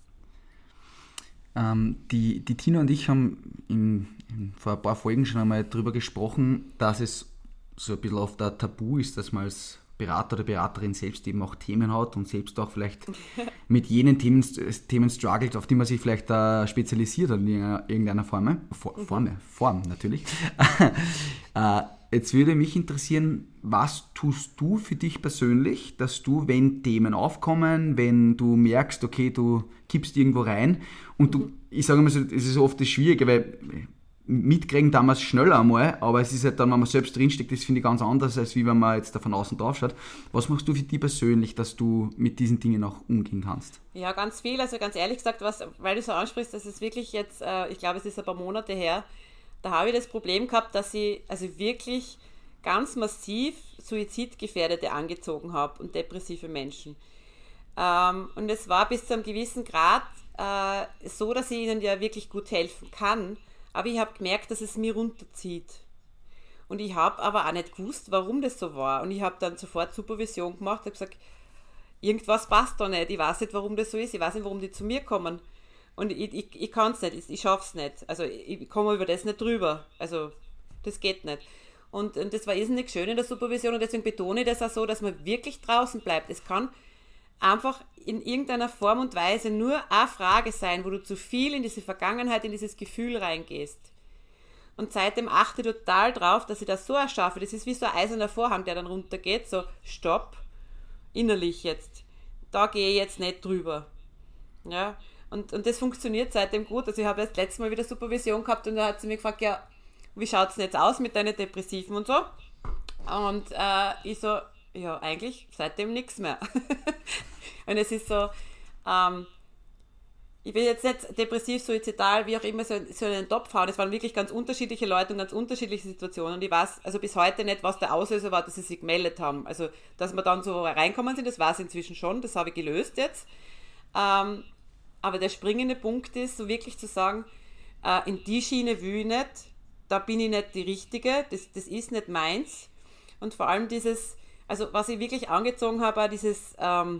Die Tina und ich haben vor ein paar Folgen schon einmal darüber gesprochen, dass es so ein bisschen oft ein Tabu ist, dass man als Berater oder Beraterin selbst eben auch Themen hat und selbst auch vielleicht mit jenen Themen struggelt, auf die man sich vielleicht spezialisiert hat in irgendeiner Form natürlich. Jetzt würde mich interessieren, was tust du für dich persönlich, dass du, wenn Themen aufkommen, wenn du merkst, okay, du kippst irgendwo rein und ich sage mal so, es ist oft das Schwierige, weil mitkriegen damals schneller einmal, aber es ist halt dann, wenn man selbst drinsteckt, das finde ich ganz anders, als wie wenn man jetzt da von außen drauf schaut. Was machst du für dich persönlich, dass du mit diesen Dingen auch umgehen kannst? Ja, ganz viel, also ganz ehrlich gesagt, weil du so ansprichst, das ist wirklich jetzt, ich glaube, es ist ein paar Monate her, da habe ich das Problem gehabt, dass ich also wirklich ganz Suizidgefährdete angezogen habe und depressive Menschen. Und es war bis zu einem gewissen Grad so, dass ich ihnen ja wirklich gut helfen kann, aber ich habe gemerkt, dass es mir runterzieht. Und ich habe aber auch nicht gewusst, warum das so war. Und ich habe dann sofort Supervision gemacht und habe gesagt, irgendwas passt da nicht, ich weiß nicht, warum das so ist, ich weiß nicht, warum die zu mir kommen. Und ich kann es nicht, ich schaffe es nicht. Also ich komme über das nicht drüber. Also das geht nicht. Und das war irrsinnig schön in der Supervision und deswegen betone ich das auch so, dass man wirklich draußen bleibt. Es kann einfach in irgendeiner Form und Weise nur eine Frage sein, wo du zu viel in diese Vergangenheit, in dieses Gefühl reingehst. Und seitdem achte ich total drauf, dass ich das so erschaffe. Das ist wie so ein eiserner Vorhang, der dann runtergeht. So, stopp, innerlich jetzt. Da gehe ich jetzt nicht drüber. Ja. Und das funktioniert seitdem gut. Also ich habe das letzte Mal wieder Supervision gehabt und da hat sie mich gefragt, ja, wie schaut es denn jetzt aus mit deinen Depressiven und so? Und ich so, ja, eigentlich seitdem nichts mehr. Und es ist so, ich will jetzt nicht depressiv, suizidal, wie auch immer, so in den Topf hauen. Es waren wirklich ganz unterschiedliche Leute und ganz unterschiedliche Situationen. Und ich weiß also bis heute nicht, was der Auslöser war, dass sie sich gemeldet haben. Also, dass wir dann so reinkommen sind, das weiß ich inzwischen schon, das habe ich gelöst jetzt. Aber der springende Punkt ist, so wirklich zu sagen, in die Schiene will ich nicht, da bin ich nicht die Richtige, das ist nicht meins. Und vor allem dieses, also was ich wirklich angezogen habe, war dieses,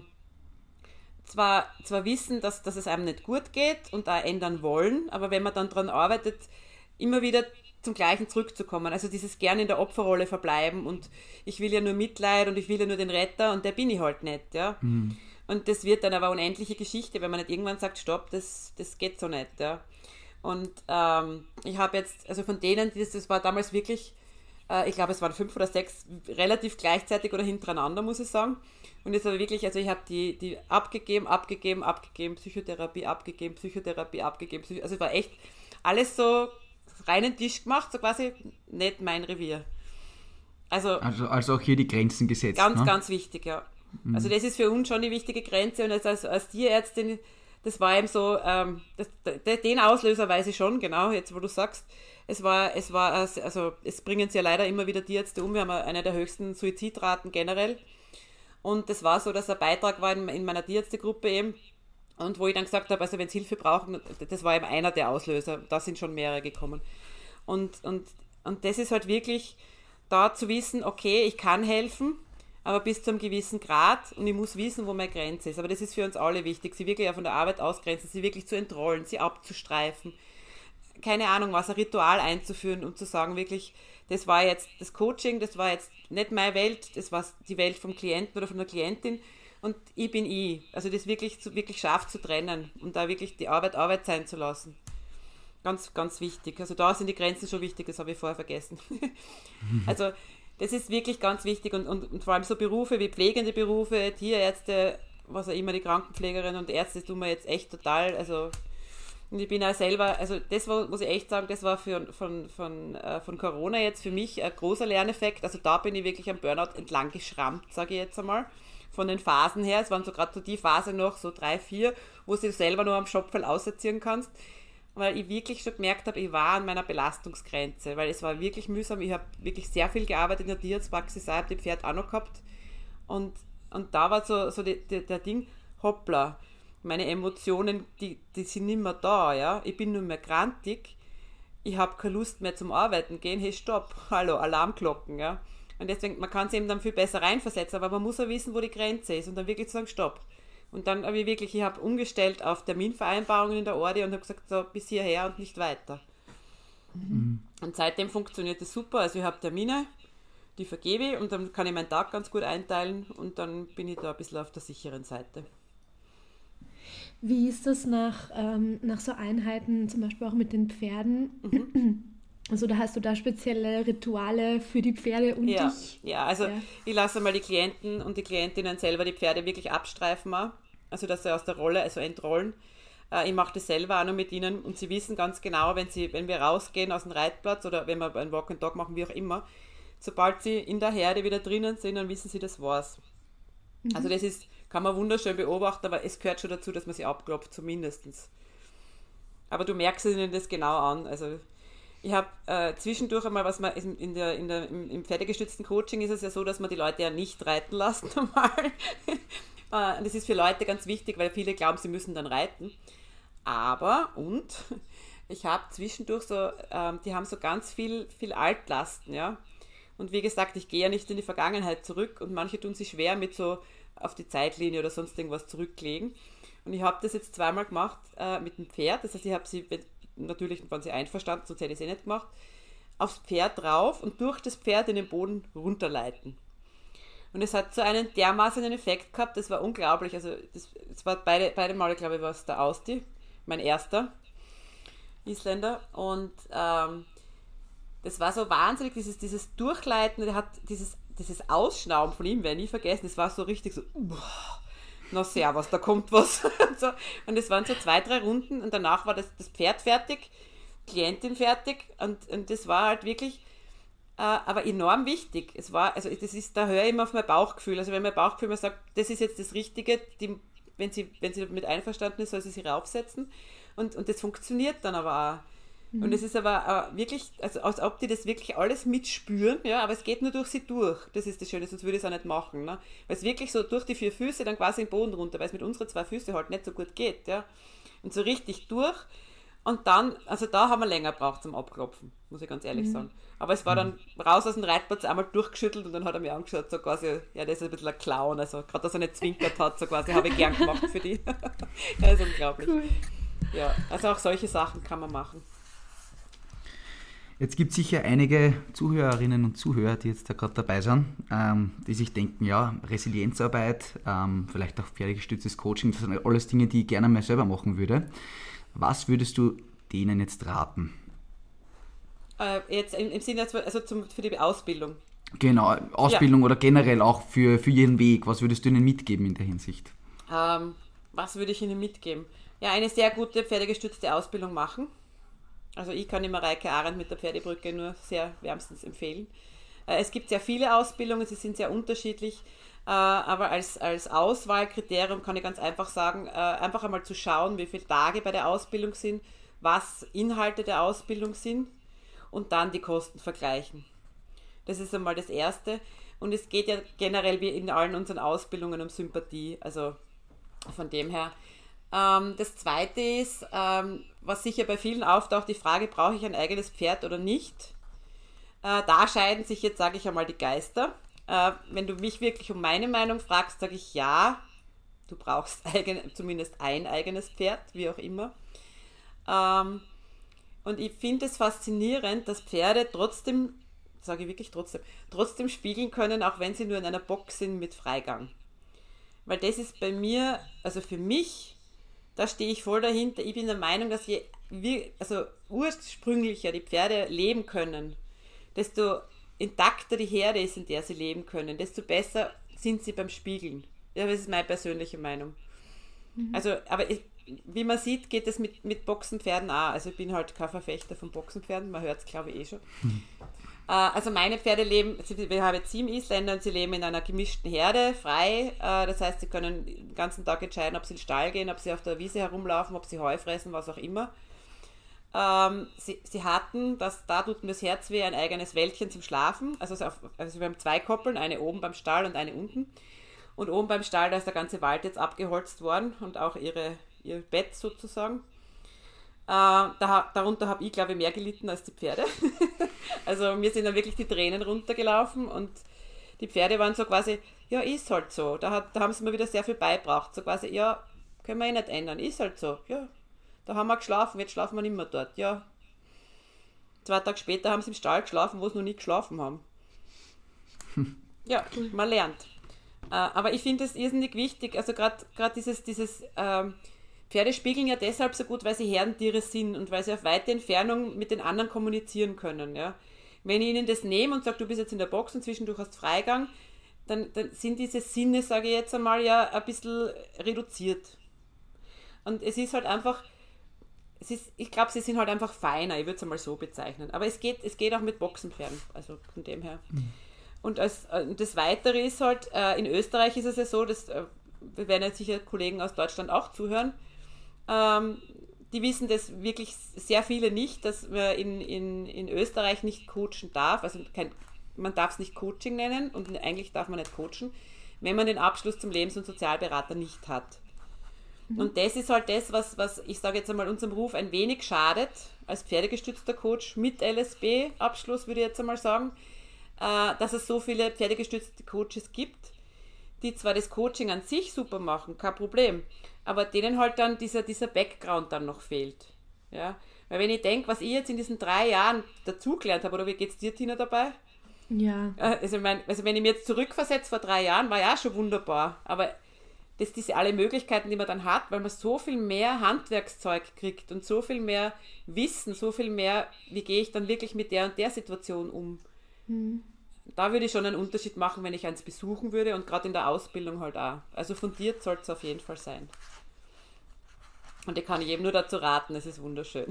zwar wissen, dass es einem nicht gut geht und da ändern wollen, aber wenn man dann daran arbeitet, immer wieder zum Gleichen zurückzukommen. Also dieses gerne in der Opferrolle verbleiben und ich will ja nur Mitleid und ich will ja nur den Retter und der bin ich halt nicht, ja. Mhm. Und das wird dann aber eine unendliche Geschichte, wenn man nicht irgendwann sagt, stopp, das geht so nicht, ja. Und ich habe jetzt, also von denen, das war damals wirklich, ich glaube es waren 5 oder 6, relativ gleichzeitig oder hintereinander, muss ich sagen. Und jetzt aber wirklich, also ich habe die abgegeben, Psychotherapie abgegeben, also es war echt alles so reinen Tisch gemacht, so quasi nicht mein Revier. Also auch hier die Grenzen gesetzt. Ganz, ne? Ganz wichtig, ja. Mhm. Also das ist für uns schon die wichtige Grenze und als Tierärztin, das war eben so, den Auslöser weiß ich schon, genau, jetzt wo du sagst, es bringen sie ja leider immer wieder Tierärzte um, wir haben eine der höchsten Suizidraten generell und das war so, dass ein Beitrag war in meiner Tierärztegruppe eben und wo ich dann gesagt habe, also wenn sie Hilfe brauchen, das war eben einer der Auslöser, da sind schon mehrere gekommen und das ist halt wirklich da zu wissen, okay, ich kann helfen, aber bis zu einem gewissen Grad und ich muss wissen, wo meine Grenze ist. Aber das ist für uns alle wichtig, sie wirklich ja von der Arbeit ausgrenzen, sie wirklich zu entrollen, sie abzustreifen. Keine Ahnung was, ein Ritual einzuführen und zu sagen wirklich, das war jetzt das Coaching, das war jetzt nicht meine Welt, das war die Welt vom Klienten oder von der Klientin und ich bin ich. Also das wirklich scharf zu trennen und da wirklich die Arbeit sein zu lassen. Ganz, ganz wichtig. Also da sind die Grenzen schon wichtig, das habe ich vorher vergessen. Also das ist wirklich ganz wichtig und vor allem so Berufe wie pflegende Berufe, Tierärzte, was auch immer, die Krankenpflegerinnen und Ärzte, das tun wir jetzt echt total, also und ich bin auch selber, also das war, muss ich echt sagen, das war von Corona jetzt für mich ein großer Lerneffekt, also da bin ich wirklich am Burnout entlang geschrammt, sage ich jetzt einmal, von den Phasen her, es waren so gerade so die Phase noch, so 3, 4, wo du selber nur am Schopferl auserziehen kannst, weil ich wirklich schon gemerkt habe, ich war an meiner Belastungsgrenze, weil es war wirklich mühsam, ich habe wirklich sehr viel gearbeitet in der Tierarztpraxis, ich habe die Pferd auch noch gehabt und da war so der Ding, hoppla, meine Emotionen, die sind nicht mehr da, ja, ich bin nur mehr grantig, ich habe keine Lust mehr zum Arbeiten gehen, hey, stopp, hallo, Alarmglocken, ja, und deswegen, man kann es eben dann viel besser reinversetzen, aber man muss auch wissen, wo die Grenze ist und dann wirklich zu sagen, stopp. Und dann habe ich habe umgestellt auf Terminvereinbarungen in der Ordi und habe gesagt, so bis hierher und nicht weiter. Und seitdem funktioniert das super. Also ich habe Termine, die vergebe ich und dann kann ich meinen Tag ganz gut einteilen und dann bin ich da ein bisschen auf der sicheren Seite. Wie ist das nach so Einheiten, zum Beispiel auch mit den Pferden? Also da hast du da spezielle Rituale für die Pferde und dich? Ja, also ich lasse mal die Klienten und die Klientinnen selber die Pferde wirklich abstreifen auch. Also dass sie aus der Rolle, also entrollen. Ich mache das selber auch noch mit ihnen und sie wissen ganz genau, wenn wir rausgehen aus dem Reitplatz oder wenn wir einen Walk and Talk machen, wie auch immer, sobald sie in der Herde wieder drinnen sind, dann wissen sie, das war's. Also das kann man wunderschön beobachten, aber es gehört schon dazu, dass man sie abklopft, zumindest. Aber du merkst ihnen das genau an. Also ich habe zwischendurch einmal, was man im pferdegestützten Coaching ist es ja so, dass man die Leute ja nicht reiten lassen normal. Das ist für Leute ganz wichtig, weil viele glauben, sie müssen dann reiten. Ich habe zwischendurch so, die haben so ganz viel Altlasten, ja. Und wie gesagt, ich gehe ja nicht in die Vergangenheit zurück und manche tun sich schwer mit so auf die Zeitlinie oder sonst irgendwas zurücklegen. Und ich habe das jetzt zweimal gemacht mit dem Pferd. Das heißt, ich habe sie, natürlich waren sie einverstanden, sonst hätte ich es nicht gemacht, aufs Pferd drauf und durch das Pferd in den Boden runterleiten. Und es hat so einen dermaßen Effekt gehabt, das war unglaublich. Also das war beide Male, glaube ich, war es der Austi, mein erster Isländer. Und das war so wahnsinnig, dieses Durchleiten, der hat dieses Ausschnauben von ihm, werde ich nie vergessen, das war so richtig so, na servus, da kommt was. Und es waren so 2, 3 Runden und danach war das Pferd fertig, Klientin fertig und das war halt wirklich aber enorm wichtig. Da höre ich immer auf mein Bauchgefühl. Also wenn mein Bauchgefühl mir sagt, das ist jetzt das Richtige, wenn sie damit einverstanden ist, soll sie sich raufsetzen. Und das funktioniert dann aber auch. Und es ist aber wirklich, also als ob die das wirklich alles mitspüren, ja, aber es geht nur durch sie durch. Das ist das Schöne, sonst würde ich es auch nicht machen. Ne? Weil es wirklich so durch die 4 Füße dann quasi im Boden runter, weil es mit unseren 2 Füßen halt nicht so gut geht. Ja? Und so richtig durch. Und dann, also da haben wir länger gebraucht zum Abklopfen, muss ich ganz ehrlich sagen. Aber es war dann raus aus dem Reitplatz, einmal durchgeschüttelt und dann hat er mir angeschaut, so quasi, ja, das ist ein bisschen ein Clown, also gerade, dass er nicht zwinkert hat, so quasi, habe ich gern gemacht für die. Ja, ist unglaublich. Cool. Ja, also auch solche Sachen kann man machen. Jetzt gibt es sicher einige Zuhörerinnen und Zuhörer, die jetzt da gerade dabei sind, die sich denken, ja, Resilienzarbeit, vielleicht auch pferdegestütztes Coaching, das sind alles Dinge, die ich gerne mal selber machen würde. Was würdest du denen jetzt raten? Jetzt im Sinne, also für die Ausbildung? Genau, Ausbildung oder generell auch für ihren Weg. Was würdest du ihnen mitgeben in der Hinsicht? Was würde ich ihnen mitgeben? Ja, eine sehr gute pferdegestützte Ausbildung machen. Also ich kann immer Mareike Arendt mit der Pferdebrücke nur sehr wärmstens empfehlen. Es gibt sehr viele Ausbildungen, sie sind sehr unterschiedlich, aber als Auswahlkriterium kann ich ganz einfach sagen, einfach einmal zu schauen, wie viele Tage bei der Ausbildung sind, was Inhalte der Ausbildung sind und dann die Kosten vergleichen. Das ist einmal das Erste. Und es geht ja generell wie in allen unseren Ausbildungen um Sympathie, also von dem her. Das Zweite ist, was sicher bei vielen auftaucht, die Frage, brauche ich ein eigenes Pferd oder nicht? Da scheiden sich jetzt, sage ich einmal, die Geister. Wenn du mich wirklich um meine Meinung fragst, sage ich ja, du brauchst zumindest ein eigenes Pferd, wie auch immer. Und ich finde es faszinierend, dass Pferde trotzdem, sage ich wirklich trotzdem spiegeln können, auch wenn sie nur in einer Box sind mit Freigang. Weil das ist bei mir, also für mich, da stehe ich voll dahinter. Ich bin der Meinung, dass also ursprünglicher die Pferde leben können, desto intakter die Herde ist, in der sie leben können, desto besser sind sie beim Spiegeln. Ja, das ist meine persönliche Meinung. Also, aber wie man sieht, geht es mit Boxenpferden auch. Also ich bin halt kein Verfechter von Boxenpferden, man hört es glaube ich schon. Also meine Pferde leben, wir haben jetzt 7 Isländer und sie leben in einer gemischten Herde, frei. Das heißt, sie können den ganzen Tag entscheiden, ob sie in den Stall gehen, ob sie auf der Wiese herumlaufen, ob sie Heu fressen, was auch immer. Sie hatten, da tut mir das Herz weh, ein eigenes Wäldchen zum Schlafen. Also wir haben 2 Koppeln, eine oben beim Stall und eine unten. Und oben beim Stall, da ist der ganze Wald jetzt abgeholzt worden und auch ihr Bett sozusagen. Darunter habe ich, glaube ich, mehr gelitten als die Pferde. Also mir sind dann wirklich die Tränen runtergelaufen und die Pferde waren so quasi, ja, ist halt so. Da haben sie mir wieder sehr viel beigebracht. So quasi, ja, können wir eh nicht ändern, ist halt so. Ja, da haben wir geschlafen, jetzt schlafen wir nicht mehr dort. Ja. 2 Tage später haben sie im Stall geschlafen, wo sie noch nie geschlafen haben. Ja, man lernt. Aber ich finde es irrsinnig wichtig, also gerade dieses Pferde spiegeln ja deshalb so gut, weil sie Herdentiere sind und weil sie auf weite Entfernung mit den anderen kommunizieren können. Ja. Wenn ich ihnen das nehme und sage, du bist jetzt in der Box und zwischendurch hast Freigang, dann sind diese Sinne, sage ich jetzt einmal, ja ein bisschen reduziert. Und es ist halt einfach, ich glaube, sie sind halt einfach feiner, ich würde es einmal so bezeichnen. Aber es geht auch mit Boxenpferden, also von dem her. Und das Weitere ist halt, in Österreich ist es ja so, dass, wir werden jetzt sicher Kollegen aus Deutschland auch zuhören, die wissen das wirklich sehr viele nicht, dass man in Österreich nicht coachen darf, also man darf es nicht Coaching nennen und eigentlich darf man nicht coachen, wenn man den Abschluss zum Lebens- und Sozialberater nicht hat. Und das ist halt das, was ich sage jetzt einmal unserem Ruf ein wenig schadet, als pferdegestützter Coach mit LSB-Abschluss, würde ich jetzt einmal sagen, dass es so viele pferdegestützte Coaches gibt, die zwar das Coaching an sich super machen, kein Problem, aber denen halt dann dieser Background dann noch fehlt. Ja? Weil wenn ich denke, was ich jetzt in diesen 3 Jahren dazugelernt habe, oder wie geht's dir, Tina, dabei? Ja. Also wenn ich mich jetzt zurückversetze vor 3 Jahren, war ja schon wunderbar, aber diese alle Möglichkeiten, die man dann hat, weil man so viel mehr Handwerkszeug kriegt und so viel mehr Wissen, so viel mehr, wie gehe ich dann wirklich mit der und der Situation um. Da würde ich schon einen Unterschied machen, wenn ich eins besuchen würde und gerade in der Ausbildung halt auch. Also fundiert soll es auf jeden Fall sein. Und ich kann jedem nur dazu raten, es ist wunderschön.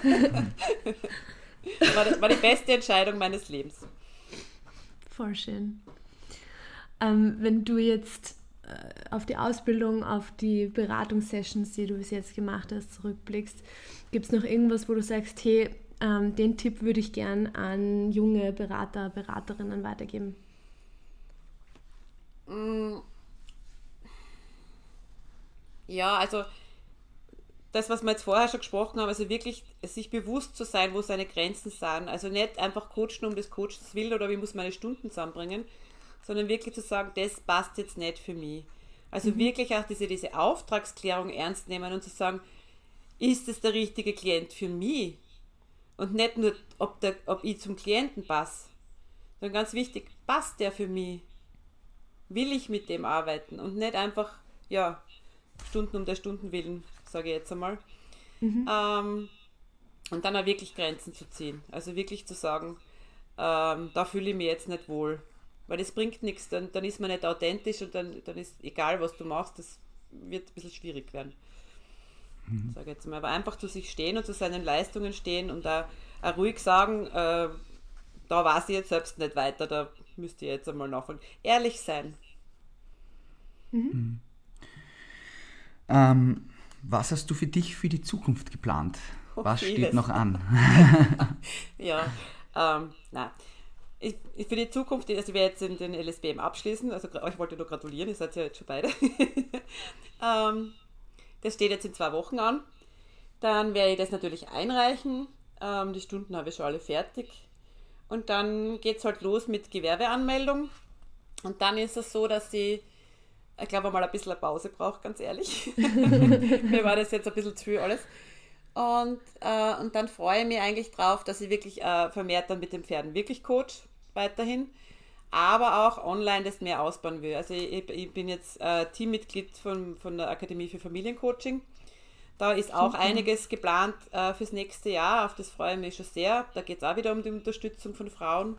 War die beste Entscheidung meines Lebens. Voll schön. Wenn du jetzt auf die Ausbildung, auf die Beratungssessions, die du bis jetzt gemacht hast, zurückblickst, gibt es noch irgendwas, wo du sagst, hey, den Tipp würde ich gern an junge Berater, Beraterinnen weitergeben? Ja, also das, was wir jetzt vorher schon gesprochen haben, also wirklich sich bewusst zu sein, wo seine Grenzen sind. Also nicht einfach coachen um des Coachens willen oder wie muss meine Stunden zusammenbringen, sondern wirklich zu sagen, das passt jetzt nicht für mich. Also wirklich auch diese Auftragsklärung ernst nehmen und zu sagen, ist es der richtige Klient für mich? Und nicht nur, ob ich zum Klienten passe, sondern ganz wichtig, passt der für mich? Will ich mit dem arbeiten? Und nicht einfach, ja, Stunden um der Stunden willen, sage ich jetzt einmal. Und dann auch wirklich Grenzen zu ziehen. Also wirklich zu sagen, da fühle ich mich jetzt nicht wohl. Weil das bringt nichts, dann ist man nicht authentisch und dann ist egal, was du machst, das wird ein bisschen schwierig werden. Sage jetzt mal, aber einfach zu sich stehen und zu seinen Leistungen stehen und auch ruhig sagen, da weiß ich jetzt selbst nicht weiter, da müsst ihr jetzt einmal nachholen. Ehrlich sein. Was hast du für dich für die Zukunft geplant? Was vieles. steht noch an? Ja, nein. Für die Zukunft, also ich werde jetzt den LSBM abschließen, also euch wollte nur gratulieren, ihr seid ja jetzt schon beide. Das steht jetzt in 2 Wochen an. Dann werde ich das natürlich einreichen. Die Stunden habe ich schon alle fertig. Und dann geht es halt los mit Gewerbeanmeldung. Und dann ist es so, dass ich glaube mal ein bisschen eine Pause brauche, ganz ehrlich. Mir war das jetzt ein bisschen zu viel alles. Und dann freue ich mich eigentlich drauf, dass ich wirklich vermehrt dann mit den Pferden wirklich coach weiterhin. aber auch online das mehr ausbauen will. Also ich bin jetzt Teammitglied von der Akademie für Familiencoaching. Da ist auch einiges geplant fürs nächste Jahr, auf das freue ich mich schon sehr. Da geht es auch wieder um die Unterstützung von Frauen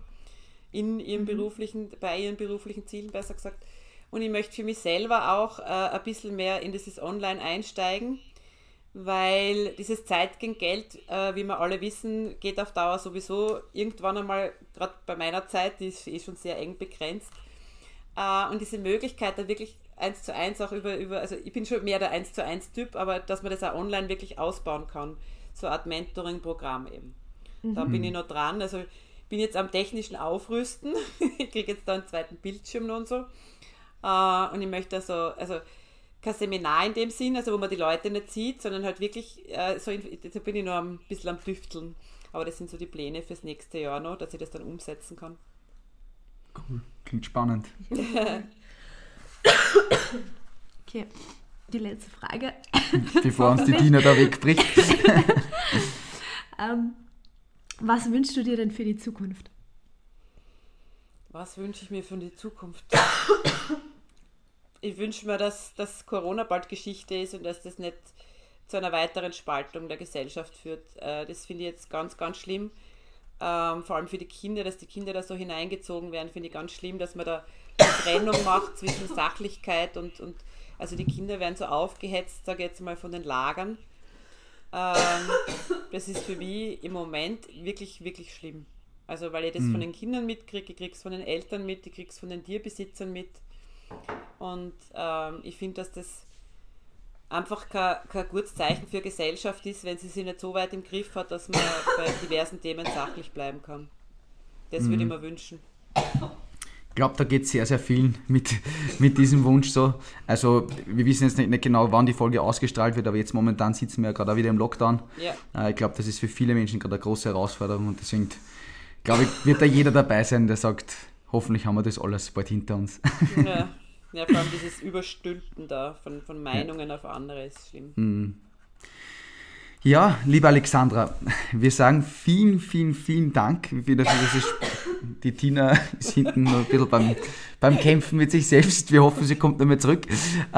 bei ihren beruflichen Zielen, besser gesagt. Und ich möchte für mich selber auch ein bisschen mehr in dieses Online einsteigen, weil dieses Zeit gegen Geld, wie wir alle wissen, geht auf Dauer sowieso irgendwann einmal, gerade bei meiner Zeit, die ist schon sehr eng begrenzt. Und diese Möglichkeit, da wirklich 1:1 auch also ich bin schon mehr der 1:1 Typ, aber dass man das auch online wirklich ausbauen kann. So eine Art Mentoring-Programm eben. Da bin ich noch dran. Also ich bin jetzt am technischen Aufrüsten. Ich kriege jetzt da einen zweiten Bildschirm und so. Und ich möchte also kein Seminar in dem Sinn, also wo man die Leute nicht sieht, sondern halt wirklich, da bin ich noch ein bisschen am Tüfteln. Aber das sind so die Pläne fürs nächste Jahr noch, dass ich das dann umsetzen kann. Cool, klingt spannend. Okay, die letzte Frage. Bevor uns die Tina da wegbricht. Was wünschst du dir denn für die Zukunft? Was wünsche ich mir für die Zukunft? Ich wünsche mir, dass Corona bald Geschichte ist und dass das nicht zu einer weiteren Spaltung der Gesellschaft führt. Das finde ich jetzt ganz, ganz schlimm. Vor allem für die Kinder, dass die Kinder da so hineingezogen werden, finde ich ganz schlimm, dass man da eine Trennung macht zwischen Sachlichkeit und also die Kinder werden so aufgehetzt, sage ich jetzt mal, von den Lagern. Das ist für mich im Moment wirklich, wirklich schlimm. Also weil ich das von den Kindern mitkriege, ich kriege es von den Eltern mit, ich kriege es von den Tierbesitzern mit. Und ich finde, dass das einfach kein gutes Zeichen für Gesellschaft ist, wenn sie sich nicht so weit im Griff hat, dass man bei diversen Themen sachlich bleiben kann. Das würde ich mir wünschen. Ich glaube, da geht es sehr, sehr vielen mit diesem Wunsch so. Also wir wissen jetzt nicht genau, wann die Folge ausgestrahlt wird, aber jetzt momentan sitzen wir ja gerade auch wieder im Lockdown. Ja. Ich glaube, das ist für viele Menschen gerade eine große Herausforderung und deswegen, glaube ich, wird da jeder dabei sein, der sagt, hoffentlich haben wir das alles bald hinter uns. Ja, vor allem dieses Überstülpen da von Meinungen auf andere ist schlimm. Ja, liebe Alexandra, wir sagen vielen, vielen, vielen Dank. Die Tina ist hinten noch ein bisschen beim Kämpfen mit sich selbst. Wir hoffen, sie kommt noch mal zurück.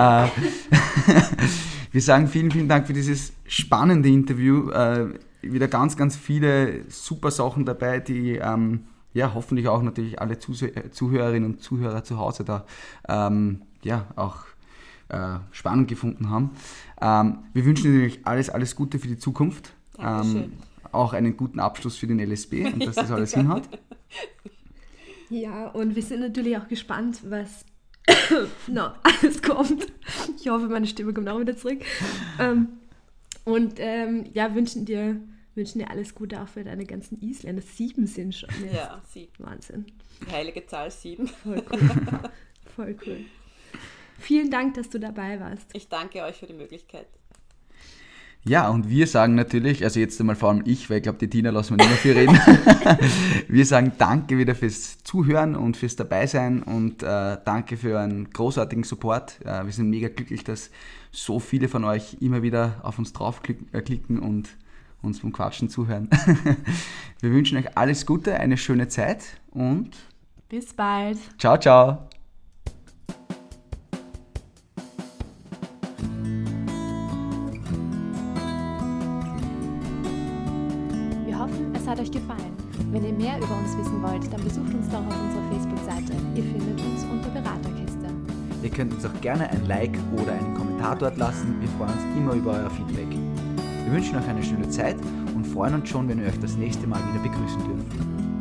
Wir sagen vielen, vielen Dank für dieses spannende Interview. Wieder ganz, ganz viele super Sachen dabei, die hoffentlich auch natürlich alle Zuhörerinnen und Zuhörer zu Hause da auch spannend gefunden haben. Wir wünschen natürlich alles Gute für die Zukunft. Auch einen guten Abschluss für den LSB und dass das alles hinhaut. Ja, und wir sind natürlich auch gespannt, was alles kommt. Ich hoffe, meine Stimme kommt auch wieder zurück. Wünschen dir alles Gute auch für deine ganzen Isländer. 7 sind schon. Jetzt. Ja, 7. Wahnsinn. Die heilige Zahl 7. Voll cool. Voll cool. Vielen Dank, dass du dabei warst. Ich danke euch für die Möglichkeit. Ja, und wir sagen natürlich, also jetzt einmal vor allem ich, weil ich glaube, die Tina lassen wir nicht mehr viel reden. Wir sagen danke wieder fürs Zuhören und fürs Dabeisein und danke für einen großartigen Support. Wir sind mega glücklich, dass so viele von euch immer wieder auf uns draufklicken und uns vom Quatschen zuhören. Wir wünschen euch alles Gute, eine schöne Zeit und bis bald. Ciao, ciao. Wir hoffen, es hat euch gefallen. Wenn ihr mehr über uns wissen wollt, dann besucht uns doch auf unserer Facebook-Seite. Ihr findet uns unter Beraterkiste. Ihr könnt uns auch gerne ein Like oder einen Kommentar dort lassen. Wir freuen uns immer über euer Feedback. Wir wünschen euch eine schöne Zeit und freuen uns schon, wenn wir euch das nächste Mal wieder begrüßen dürfen.